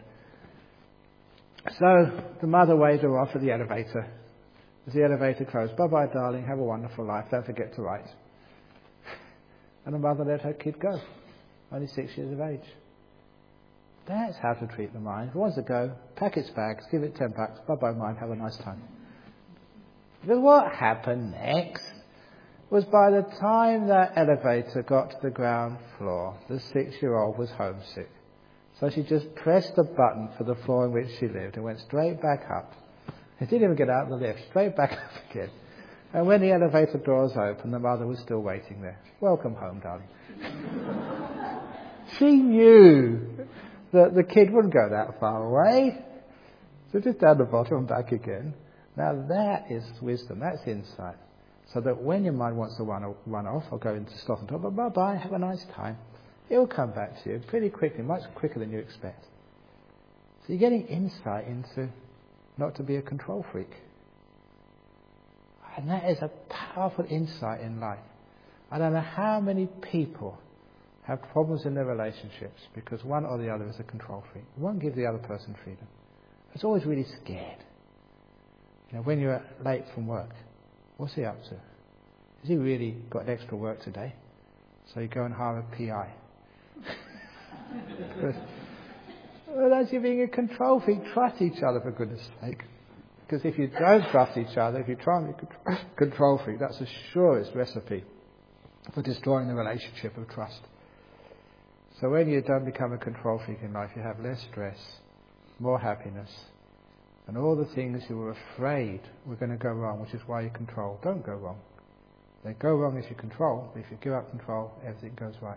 S1: So the mother waved her off at the elevator. As the elevator closed, bye-bye, darling, have a wonderful life, don't forget to write. And the mother let her kid go, only 6 years of age. That's how to treat the mind. If it wants to go, pack its bags, give it $10, bye-bye, mind, have a nice time. But what happened next was by the time that elevator got to the ground floor, the 6-year-old was homesick. So she just pressed the button for the floor in which she lived and went straight back up. It didn't even get out of the lift, straight back up again. And when the elevator doors opened, the mother was still waiting there. Welcome home, darling. She knew that the kid wouldn't go that far away. So just down the bottom and back again. Now that is wisdom, that's insight. So that when your mind wants to run off or go into stop and talk, bye-bye, have a nice time, it will come back to you pretty quickly, much quicker than you expect. So you're getting insight into not to be a control freak. And that is a powerful insight in life. I don't know how many people have problems in their relationships because one or the other is a control freak. It won't give the other person freedom. It's always really scared. You know, when you're late from work, what's he up to? Has he really got extra work today? So you go and hire a PI. Well, that's you being a control freak. Trust each other, for goodness sake. Because if you don't trust each other, if you try and be a control freak, that's the surest recipe for destroying the relationship of trust. So when you don't become a control freak in life, you have less stress, more happiness, and all the things you were afraid were going to go wrong, which is why you control, don't go wrong. They go wrong if you control, but if you give up control, everything goes right.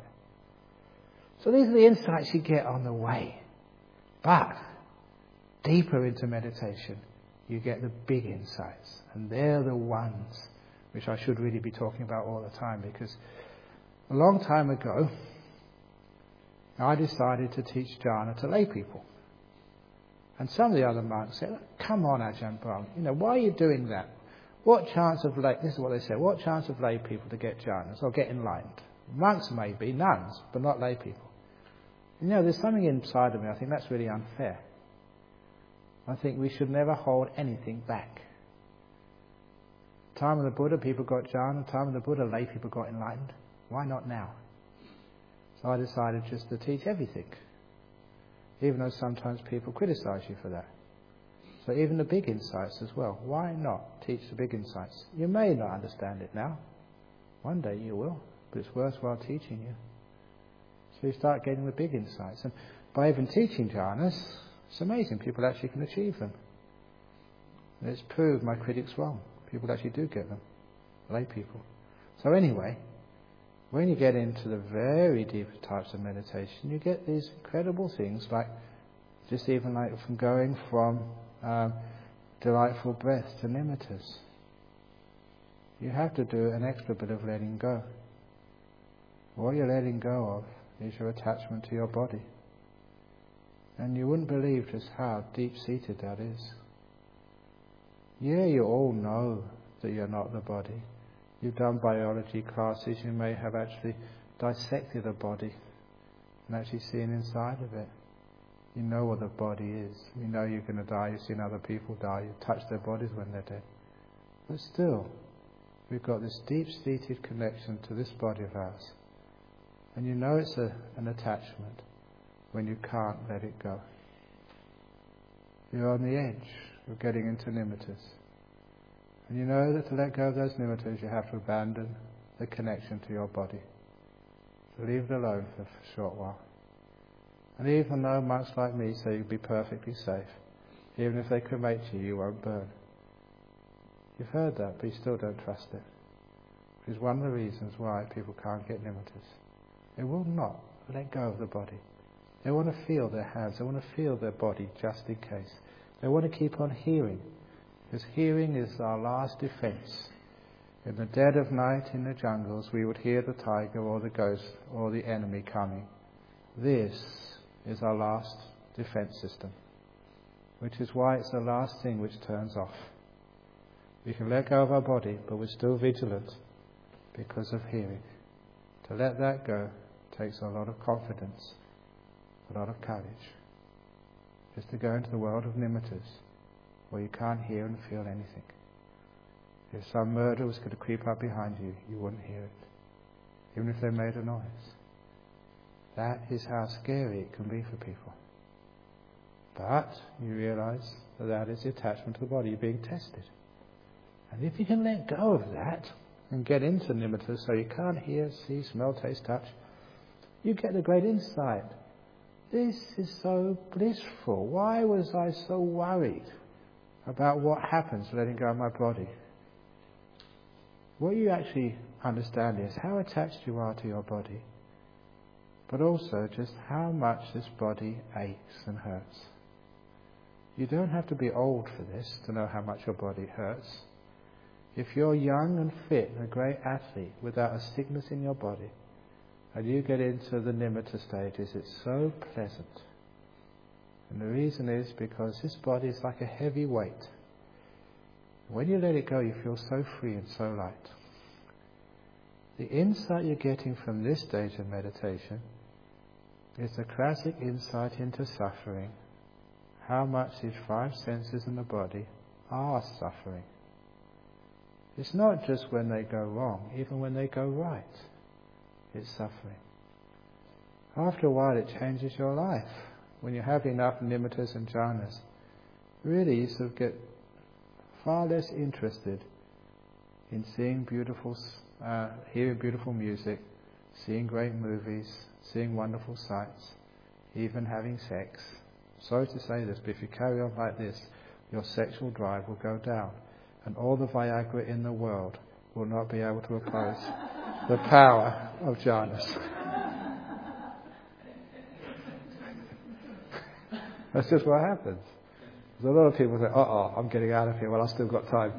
S1: So these are the insights you get on the way. But deeper into meditation, you get the big insights. And they're the ones which I should really be talking about all the time, because a long time ago, I decided to teach jhana to lay people. And some of the other monks said, come on, Ajahn Brahm, why are you doing that? What chance of this is what they said, what chance of lay people to get jhanas or get enlightened? Monks maybe, nuns, but not lay people. There's something inside of me, I think that's really unfair. I think we should never hold anything back. Time of the Buddha, people got jhana. Time of the Buddha, lay people got enlightened. Why not now? So I decided just to teach everything. Even though sometimes people criticize you for that. So even the big insights as well. Why not teach the big insights? You may not understand it now. One day you will. But it's worthwhile teaching you. So you start getting the big insights. And by even teaching jhanas, it's amazing. People actually can achieve them. And it's proved my critics wrong. People actually do get them. Lay people. So anyway, when you get into the very deep types of meditation, you get these incredible things, like just even like from going from delightful breath to nimittas. You have to do an extra bit of letting go. What you're letting go of is your attachment to your body. And you wouldn't believe just how deep-seated that is. Yeah, you all know that you're not the body. You've done biology classes, you may have actually dissected a body and actually seen inside of it. You know what the body is. You know you're going to die, you've seen other people die, you touch their bodies when they're dead. But still, we've got this deep-seated connection to this body of ours. And you know it's an attachment when you can't let it go. You're on the edge of getting into nimittas. And you know that to let go of those nimittas you have to abandon the connection to your body. So leave it alone for a short while. And even though monks like me say you'll be perfectly safe, even if they cremate you, you won't burn. You've heard that, but you still don't trust it. Which is one of the reasons why people can't get nimittas. They will not let go of the body. They want to feel their hands, they want to feel their body just in case. They want to keep on hearing, because hearing is our last defense. In the dead of night in the jungles, we would hear the tiger or the ghost or the enemy coming. This is our last defense system, which is why it's the last thing which turns off. We can let go of our body, but we're still vigilant because of hearing. To let that go takes a lot of confidence, a lot of courage. Just to go into the world of nimittas, where you can't hear and feel anything. If some murderer was going to creep up behind you, you wouldn't hear it, even if they made a noise. That is how scary it can be for people. But you realize that is the attachment to the body. You're being tested. And if you can let go of that and get into nimittas so you can't hear, see, smell, taste, touch, you get a great insight. This is so blissful. Why was I so worried about what happens letting go of my body? What you actually understand is how attached you are to your body, but also just how much this body aches and hurts. You don't have to be old for this to know how much your body hurts. If you're young and fit and a great athlete without a sickness in your body, and you get into the nimitta stages, it's so pleasant. And the reason is because this body is like a heavy weight. When you let it go, you feel so free and so light. The insight you're getting from this stage of meditation is the classic insight into suffering. How much these five senses in the body are suffering. It's not just when they go wrong, even when they go right, it's suffering. After a while it changes your life. When you have enough nimittas and jhanas, really you sort of get far less interested in seeing beautiful, hearing beautiful music, seeing great movies, seeing wonderful sights, even having sex. Sorry to say this, but if you carry on like this, your sexual drive will go down, and all the Viagra in the world will not be able to oppose the power of jhanas. That's just what happens. There's a lot of people say, I'm getting out of here. Well, I've still got time.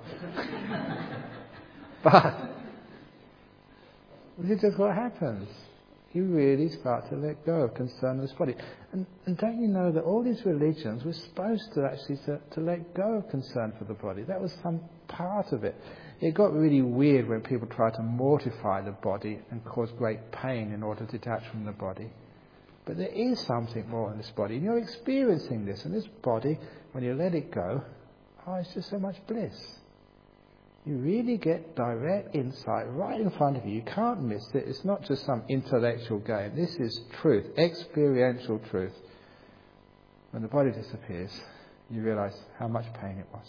S1: But this is just what happens. You really start to let go of concern with this body. And don't you know that all these religions were supposed to actually to let go of concern for the body? That was some part of it. It got really weird when people tried to mortify the body and cause great pain in order to detach from the body. But there is something more in this body. And you're experiencing this. And this body, when you let it go, it's just so much bliss. You really get direct insight right in front of you. You can't miss it. It's not just some intellectual game. This is truth, experiential truth. When the body disappears, you realise how much pain it was.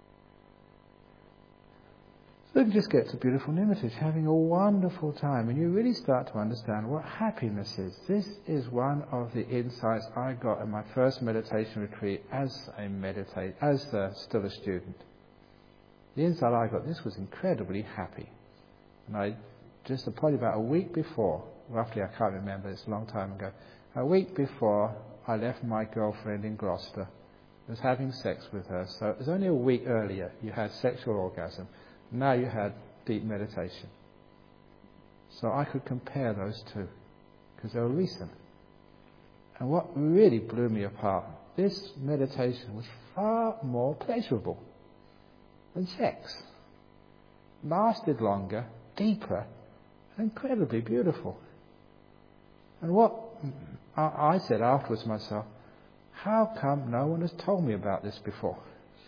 S1: So you just get to beautiful nimittas, having a wonderful time, and you really start to understand what happiness is. This is one of the insights I got in my first meditation retreat as still a student. The insight I got, this was incredibly happy. And probably about a week before, roughly, I can't remember, it's a long time ago, a week before I left my girlfriend in Gloucester, I was having sex with her. So it was only a week earlier you had sexual orgasm. Now you had deep meditation. So I could compare those two, because they were recent. And what really blew me apart, this meditation was far more pleasurable than sex. Lasted longer, deeper, and incredibly beautiful. And what I said afterwards to myself, how come no one has told me about this before?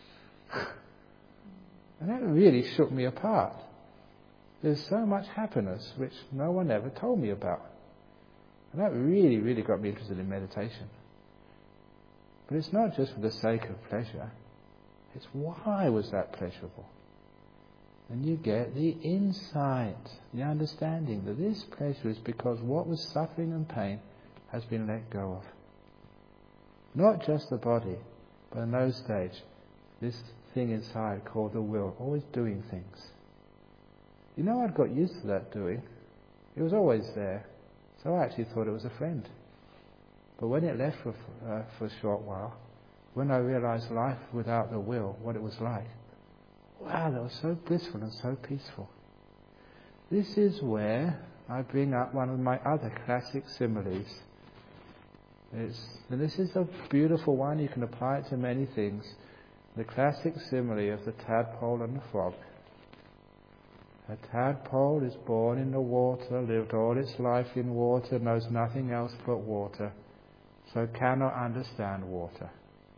S1: And that really shook me apart. There's so much happiness which no one ever told me about. And that really, really got me interested in meditation. But it's not just for the sake of pleasure. It's why was that pleasurable? And you get the insight, the understanding that this pleasure is because what was suffering and pain has been let go of. Not just the body, but in those stage, this thing inside called the will, always doing things. You know, I'd got used to that doing. It was always there. So I actually thought it was a friend. But when it left for a short while, when I realized life without the will, what it was like, wow, that was so blissful and so peaceful. This is where I bring up one of my other classic similes. And this is a beautiful one, you can apply it to many things. The classic simile of the tadpole and the frog. A tadpole is born in the water, lived all its life in water, knows nothing else but water, so cannot understand water.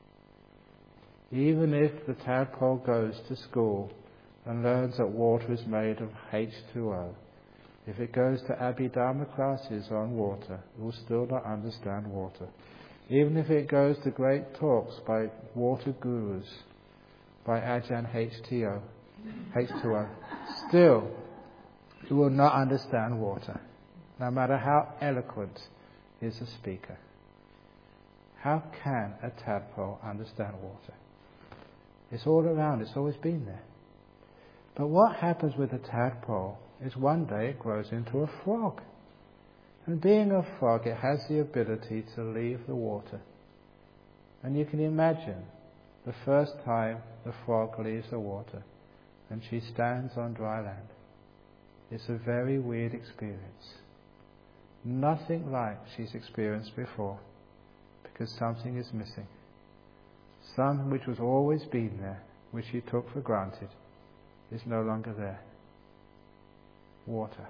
S1: Even if the tadpole goes to school and learns that water is made of H2O, if it goes to Abhidharma classes on water, it will still not understand water. Even if it goes to great talks by water gurus, by Ajahn H2O, still it will not understand water, no matter how eloquent is the speaker. How can a tadpole understand water? It's all around, it's always been there. But what happens with a tadpole is one day it grows into a frog. And being a frog, it has the ability to leave the water. And you can imagine the first time the frog leaves the water and she stands on dry land. It's a very weird experience. Nothing like she's experienced before, because something is missing. Something which was always been there, which she took for granted, is no longer there. Water.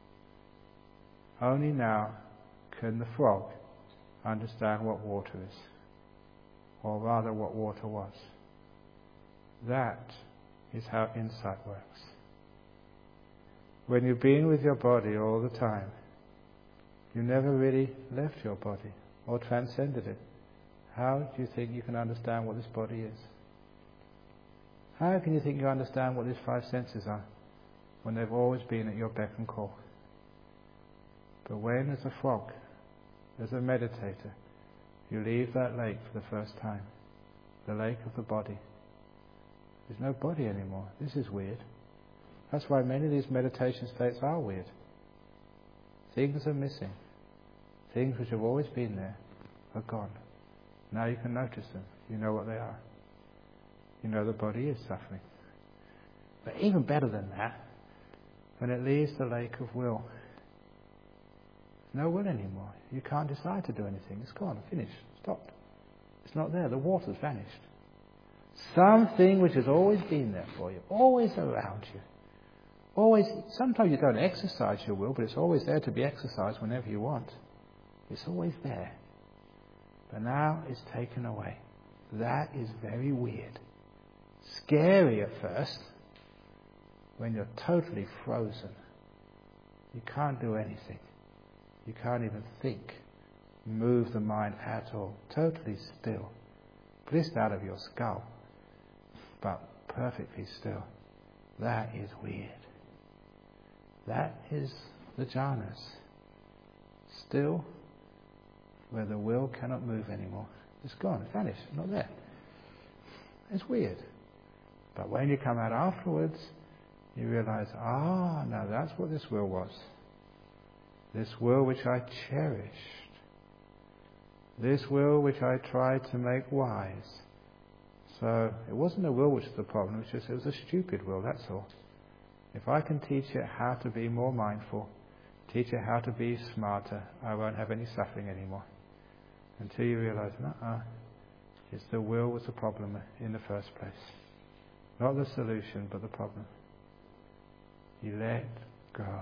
S1: Only now can the frog understand what water is, or rather what water was. That is how insight works. When you've been with your body all the time, you never really left your body or transcended it. How do you think you can understand what this body is? How can you think you understand what these five senses are when they've always been at your beck and call? But when, as a frog, as a meditator, you leave that lake for the first time, the lake of the body, there's no body anymore. This is weird. That's why many of these meditation states are weird. Things are missing. Things which have always been there are gone. Now you can notice them. You know what they are. You know the body is suffering. But even better than that, when it leaves the lake of will, no will anymore. You can't decide to do anything. It's gone, finished, stopped. It's not there. The water's vanished. Something which has always been there for you, always around you. Always, sometimes you don't exercise your will, but it's always there to be exercised whenever you want. It's always there. But now it's taken away. That is very weird. Scary at first, when you're totally frozen. You can't do anything. You can't even think, move the mind at all. Totally still. Blissed out of your skull, but perfectly still. That is weird. That is the jhanas. Still, where the will cannot move anymore. It's gone, it's vanished, not there. It's weird. But when you come out afterwards, you realize, now that's what this will was. This will which I cherished. This will which I tried to make wise. So it wasn't a will which was the problem, it was a stupid will, that's all. If I can teach it how to be more mindful, teach it how to be smarter, I won't have any suffering anymore. Until you realize, it's the will was the problem in the first place. Not the solution, but the problem. You let go.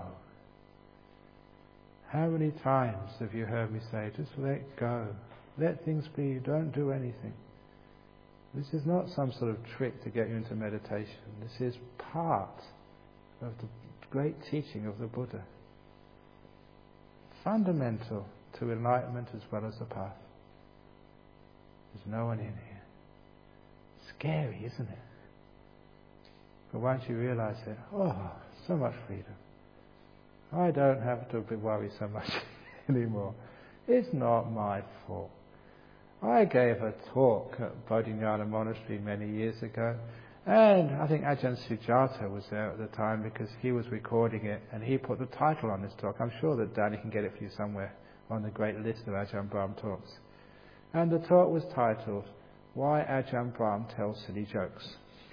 S1: How many times have you heard me say, just let go. Let things be, don't do anything. This is not some sort of trick to get you into meditation. This is part of the great teaching of the Buddha. Fundamental to enlightenment as well as the path. There's no one in here. Scary, isn't it? But once you realize it, so much freedom. I don't have to be worried so much anymore. It's not my fault. I gave a talk at Bodhinyana Monastery many years ago, and I think Ajahn Sujata was there at the time because he was recording it and he put the title on his talk. I'm sure that Danny can get it for you somewhere on the great list of Ajahn Brahm talks. And the talk was titled, Why Ajahn Brahm Tells Silly Jokes.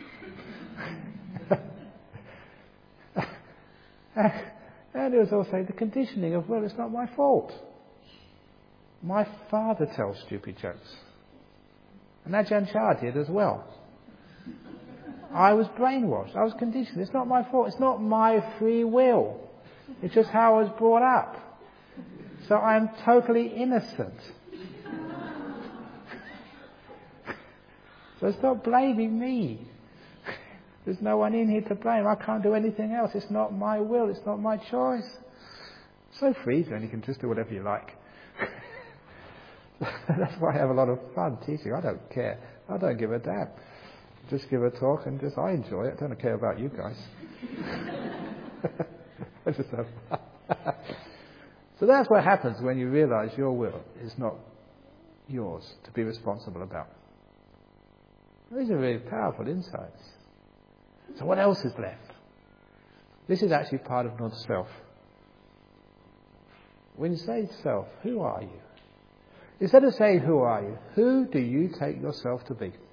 S1: And it was also the conditioning of, well, it's not my fault. My father tells stupid jokes. And Ajahn Chah did as well. I was brainwashed. I was conditioned. It's not my fault. It's not my free will. It's just how I was brought up. So I'm totally innocent. So stop blaming me. There's no one in here to blame. I can't do anything else. It's not my will. It's not my choice. So free then, you can just do whatever you like. That's why I have a lot of fun teaching. I don't care. I don't give a damn. Just give a talk and I enjoy it. I don't care about you guys. I just have fun. So that's what happens when you realize your will is not yours to be responsible about. These are really powerful insights. So what else is left? This is actually part of non-self. When you say self, who are you? Instead of saying who are you, who do you take yourself to be?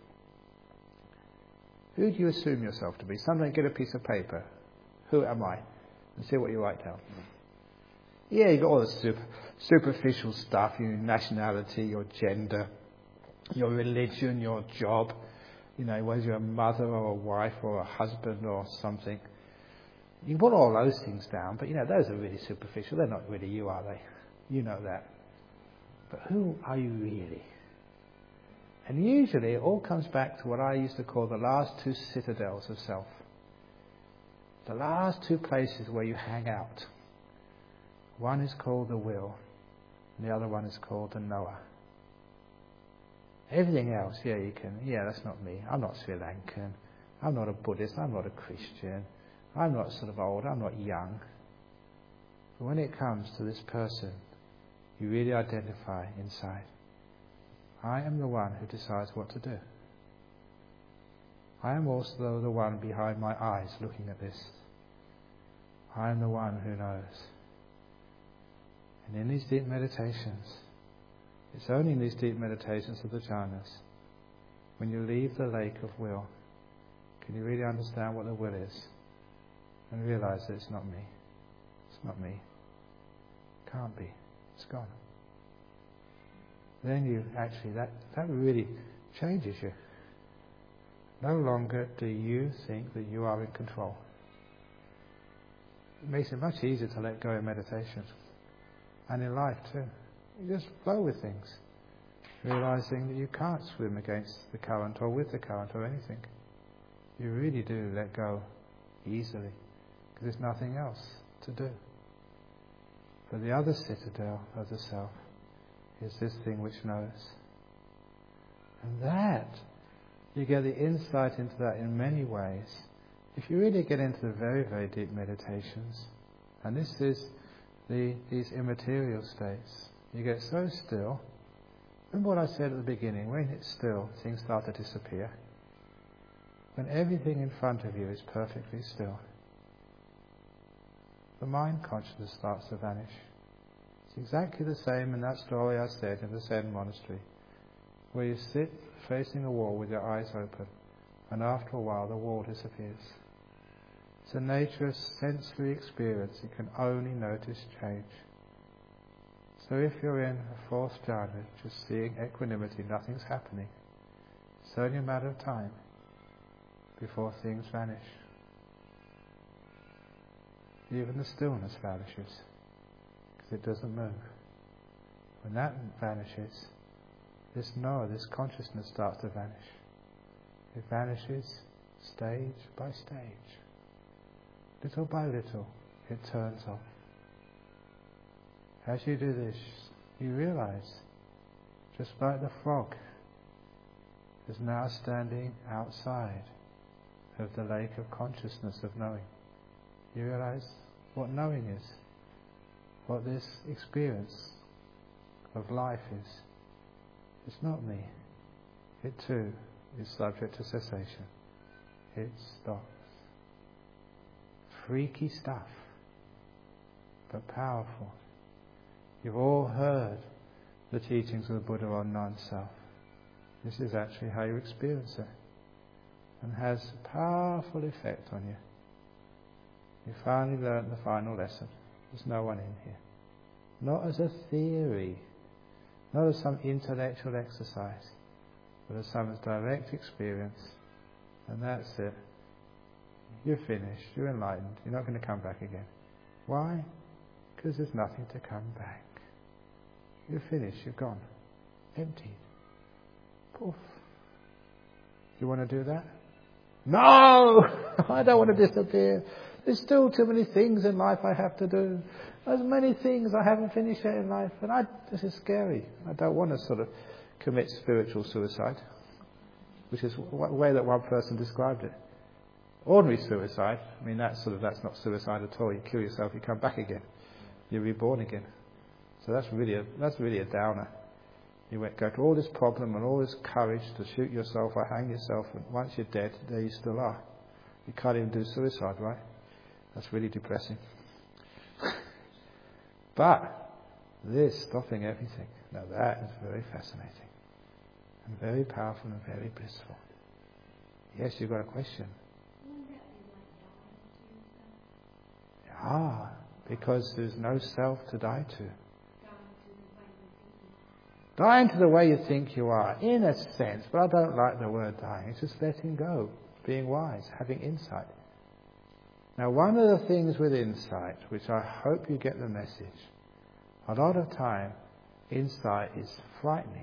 S1: Who do you assume yourself to be? Sometimes get a piece of paper. Who am I? And see what you write down. Yeah, you got all the superficial stuff, your nationality, your gender, your religion, your job. Whether you're a mother or a wife or a husband or something. You can put all those things down, but those are really superficial. They're not really you, are they? You know that. But who are you really? And usually it all comes back to what I used to call the last two citadels of self. The last two places where you hang out. One is called the will, and the other one is called the knower. Everything else, that's not me. I'm not Sri Lankan. I'm not a Buddhist. I'm not a Christian. I'm not sort of old. I'm not young. But when it comes to this person, you really identify inside. I am the one who decides what to do. I am also the one behind my eyes looking at this. I am the one who knows. And in these deep meditations, it's only in these deep meditations of the jhanas, when you leave the lake of will, can you really understand what the will is and realize that it's not me. It's not me. Can't be. It's gone. Then you actually, that really changes you. No longer do you think that you are in control. It makes it much easier to let go in meditation. And in life too. You just flow with things. Realizing that you can't swim against the current or with the current or anything. You really do let go easily. Because there's nothing else to do. But the other citadel of the self is this thing which knows. And that, you get the insight into that in many ways. If you really get into the very, very deep meditations, and this is these immaterial states, you get so still. Remember what I said at the beginning, when it's still, things start to disappear. When everything in front of you is perfectly still, the mind consciousness starts to vanish. It's exactly the same in that story I said in the Zen monastery, where you sit facing a wall with your eyes open, and after a while the wall disappears. It's the nature of sensory experience. You can only notice change. So if you're in a fourth jhana, just seeing equanimity, nothing's happening. It's only a matter of time before things vanish. Even the stillness vanishes, because it doesn't move. When that vanishes, this knower, this consciousness starts to vanish. It vanishes stage by stage. Little by little, it turns off. As you do this, you realize, just like the frog is now standing outside of the lake of consciousness of knowing. You realize what knowing is, what this experience of life is. It's not me. It too is subject to cessation. It stops. Freaky stuff, but powerful. You've all heard the teachings of the Buddha on non-self. This is actually how you experience it, and has a powerful effect on you. You finally learnt the final lesson. There's no one in here. Not as a theory, not as some intellectual exercise, but as some direct experience. And that's it. You're finished, you're enlightened, you're not going to come back again. Why? Because there's nothing to come back. You're finished, you're gone. Emptied. Poof. Do you want to do that? No! I don't want to disappear. There's still too many things in life I have to do. There's many things I haven't finished yet in life, and this is scary. I don't want to sort of commit spiritual suicide, which is the way that one person described it. Ordinary suicide, I mean that's not suicide at all. You kill yourself, you come back again, you're reborn again. So that's really a downer. You go to all this problem and all this courage to shoot yourself or hang yourself, and once you're dead, there you still are. You can't even do suicide, right? That's really depressing. But this stopping everything, now that is very fascinating and very powerful and very blissful. Yes, you've got a question. Ah, because there's no self to die to. Dying to the way you think you are, in a sense, but I don't like the word dying. It's just letting go, being wise, having insight. Now, one of the things with insight, which I hope you get the message, a lot of time, insight is frightening.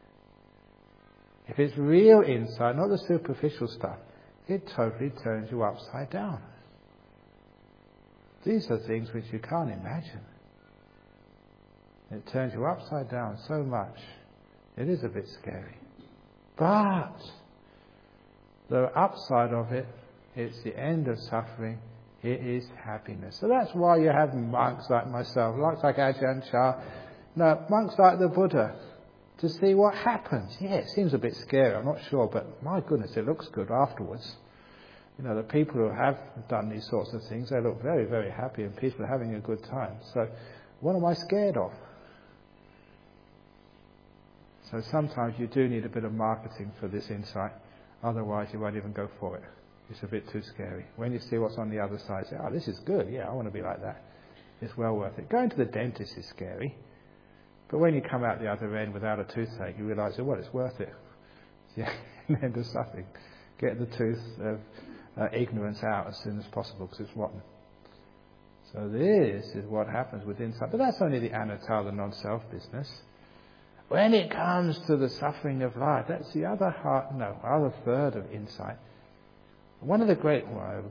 S1: If it's real insight, not the superficial stuff, it totally turns you upside down. These are things which you can't imagine. It turns you upside down so much. It is a bit scary. But the upside of it, it's the end of suffering. It is happiness. So that's why you have monks like myself, monks like Ajahn Chah, monks like the Buddha, to see what happens. Yeah, it seems a bit scary, I'm not sure, but my goodness, it looks good afterwards. The people who have done these sorts of things, they look very, very happy and peaceful, having a good time. So what am I scared of? So sometimes you do need a bit of marketing for this insight, otherwise you won't even go for it. It's a bit too scary. When you see what's on the other side, say, oh, this is good, yeah, I want to be like that. It's well worth it. Going to the dentist is scary, but when you come out the other end without a toothache, you realise, well, it's worth it. It's the end of suffering. Get the tooth of ignorance out as soon as possible because it's rotten. So this is what happens with insight. But that's only the anatta, the non-self business. When it comes to the suffering of life, that's the other third of insight. One of the great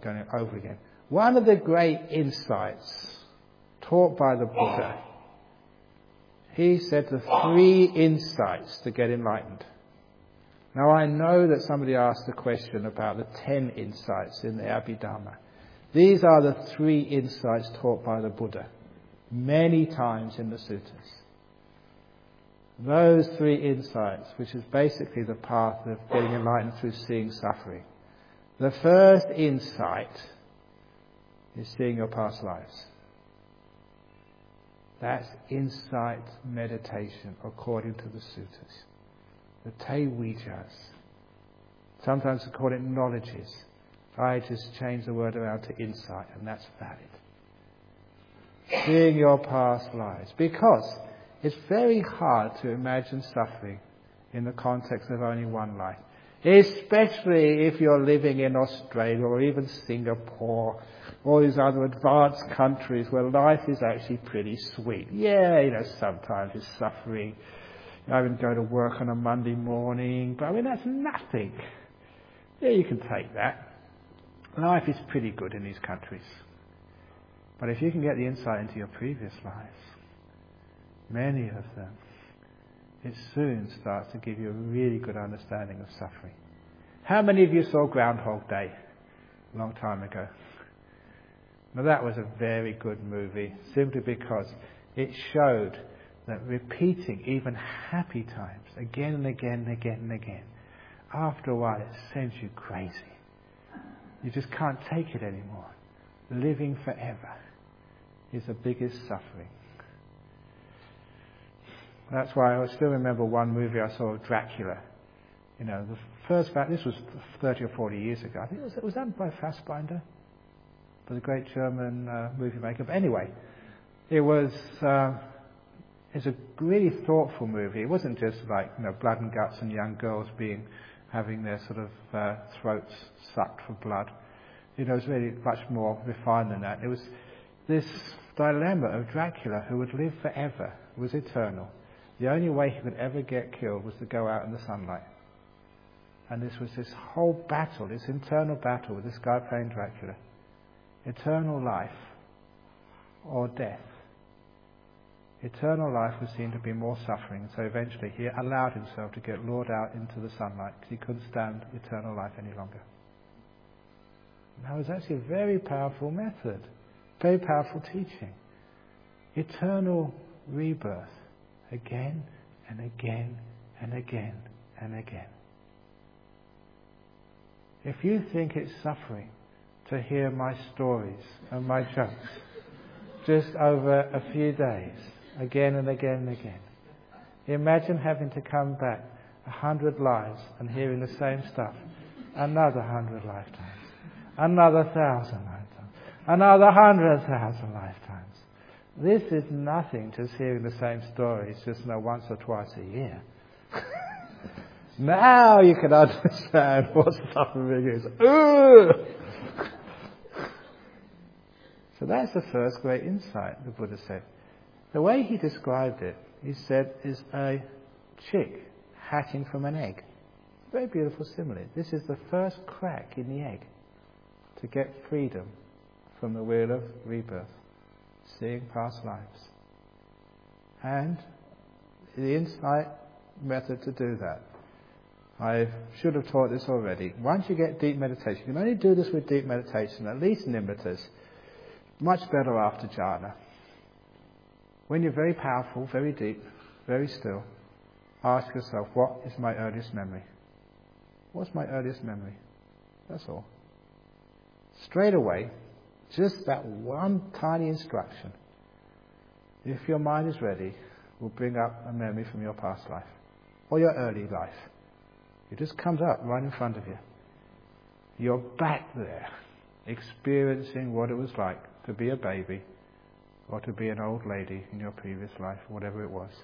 S1: insights taught by the Buddha, he said the 3 insights to get enlightened. Now I know that somebody asked a question about the 10 insights in the Abhidhamma. These are the 3 insights taught by the Buddha, many times in the suttas. Those 3 insights, which is basically the path of getting enlightened through seeing suffering. The first insight is seeing your past lives. That's insight meditation according to the suttas. The Te-Vijas. Sometimes we call it knowledges. I just change the word around to insight, and that's valid. Seeing your past lives. Because it's very hard to imagine suffering in the context of only one life. Especially if you're living in Australia or even Singapore, all these other advanced countries where life is actually pretty sweet. Yeah, sometimes it's suffering. I would go to work on a Monday morning, but that's nothing. Yeah, you can take that. Life is pretty good in these countries. But if you can get the insight into your previous lives, many of them, it soon starts to give you a really good understanding of suffering. How many of you saw Groundhog Day a long time ago? Now that was a very good movie, simply because it showed that repeating even happy times again and again and again and again, after a while it sends you crazy. You just can't take it anymore. Living forever is the biggest suffering. That's why I still remember one movie I saw of Dracula. You know, the first this was 30 or 40 years ago. I think it was done by Fassbinder, the great German movie maker. But anyway, it's a really thoughtful movie. It wasn't just like, you know, blood and guts and young girls having their sort of throats sucked for blood. You know, it was really much more refined than that. It was this dilemma of Dracula, who would live forever, was eternal. The only way he could ever get killed was to go out in the sunlight. And this was this whole battle, this internal battle with this guy playing Dracula. Eternal life or death. Eternal life was seen to be more suffering, so eventually he allowed himself to get lured out into the sunlight because he couldn't stand eternal life any longer. And that was actually a very powerful method, very powerful teaching. Eternal rebirth, again and again and again and again. If you think it's suffering to hear my stories and my jokes just over a few days, again and again and again, imagine having to come back 100 lives and hearing the same stuff another 100 lifetimes, another 1,000 lifetimes, another 100,000 lifetimes. This is nothing, just hearing the same stories just once or twice a year. Now you can understand what suffering is. So that's the first great insight the Buddha said. The way he described it, he said, is a chick hatching from an egg. Very beautiful simile. This is the first crack in the egg to get freedom from the wheel of rebirth, seeing past lives. And the insight method to do that, I should have taught this already. Once you get deep meditation, you can only do this with deep meditation, at least nimittas, much better after jhana. When you're very powerful, very deep, very still, ask yourself, what is my earliest memory? What's my earliest memory? That's all. Straight away, just that one tiny instruction, if your mind is ready, will bring up a memory from your past life or your early life. It just comes up right in front of you. You're back there, experiencing what it was like to be a baby or to be an old lady in your previous life, whatever it was.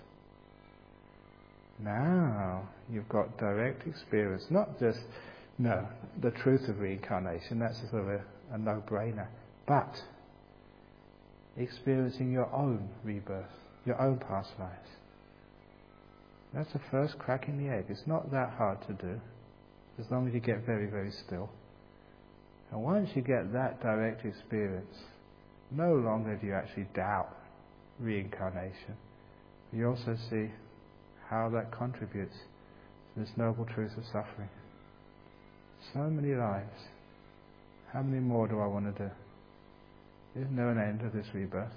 S1: Now you've got direct experience, not just, the truth of reincarnation, that's sort of a no-brainer, but experiencing your own rebirth, your own past lives. That's the first crack in the egg. It's not that hard to do, as long as you get very, very still. And once you get that direct experience, no longer do you actually doubt reincarnation. You also see how that contributes to this noble truth of suffering. So many lives. How many more do I want to do? Isn't there an end to this rebirth?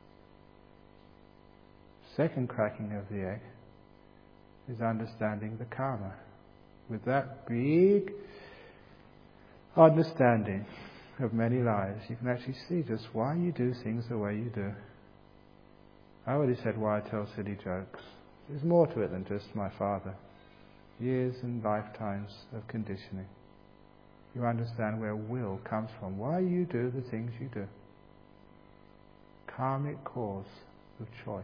S1: Second cracking of the egg is understanding the karma. With that big understanding of many lives, you can actually see just why you do things the way you do. I already said why I tell silly jokes. There's more to it than just my father. Years and lifetimes of conditioning. You understand where will comes from, why you do the things you do. Karmic cause of choice.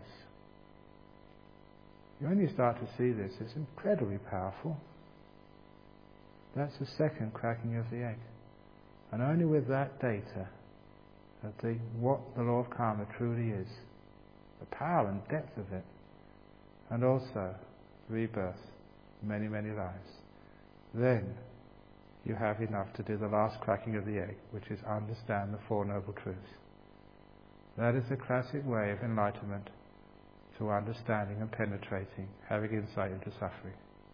S1: You only start to see this, it's incredibly powerful. That's the second cracking of the egg. And only with that data, what the law of karma truly is, the power and depth of it, and also rebirth, many, many lives, then you have enough to do the last cracking of the egg, which is understand the Four Noble Truths. That is the classic way of enlightenment. to understanding and penetrating, having insight into suffering.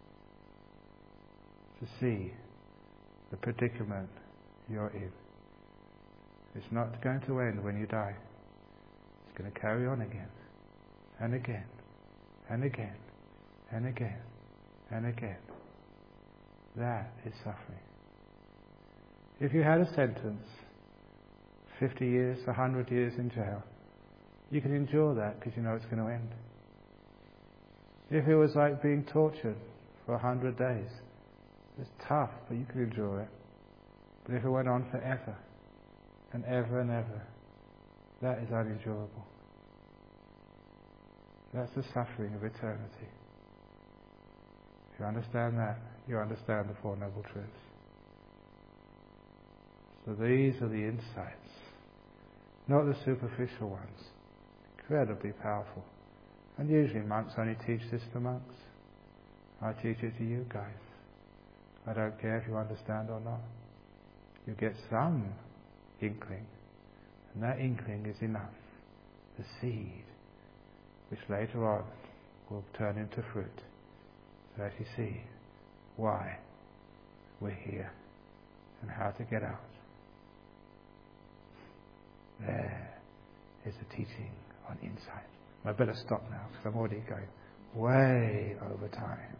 S1: To see the predicament you're in. It's not going to end when you die. It's going to carry on again, and again, and again, and again, and again. That is suffering. If you had a sentence, 50 years, 100 years in jail, you can endure that because you know it's going to end. If it was like being tortured for 100 days, it's tough, but you can endure it. But if it went on forever, and ever and ever, that is unendurable. That's the suffering of eternity. If you understand that, you understand the Four Noble Truths. So these are the insights, not the superficial ones. Incredibly powerful. And usually monks only teach this to monks. I teach it to you guys. I don't care if you understand or not. You get some inkling, and that inkling is enough. The seed, which later on will turn into fruit. So that you see why we're here and how to get out. There is the teaching on insight. I better stop now because I'm already going way over time.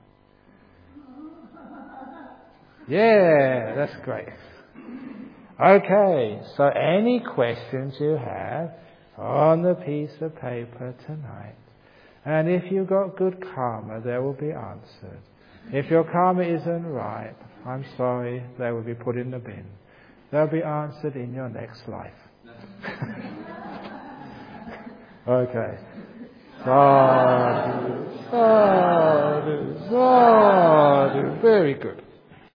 S1: Yeah, that's great. Okay, so any questions you have on the piece of paper tonight, and if you've got good karma, they will be answered. If your karma isn't right, I'm sorry, they will be put in the bin. They'll be answered in your next life. Okay. Sadhu, sadhu, sadhu. Very good.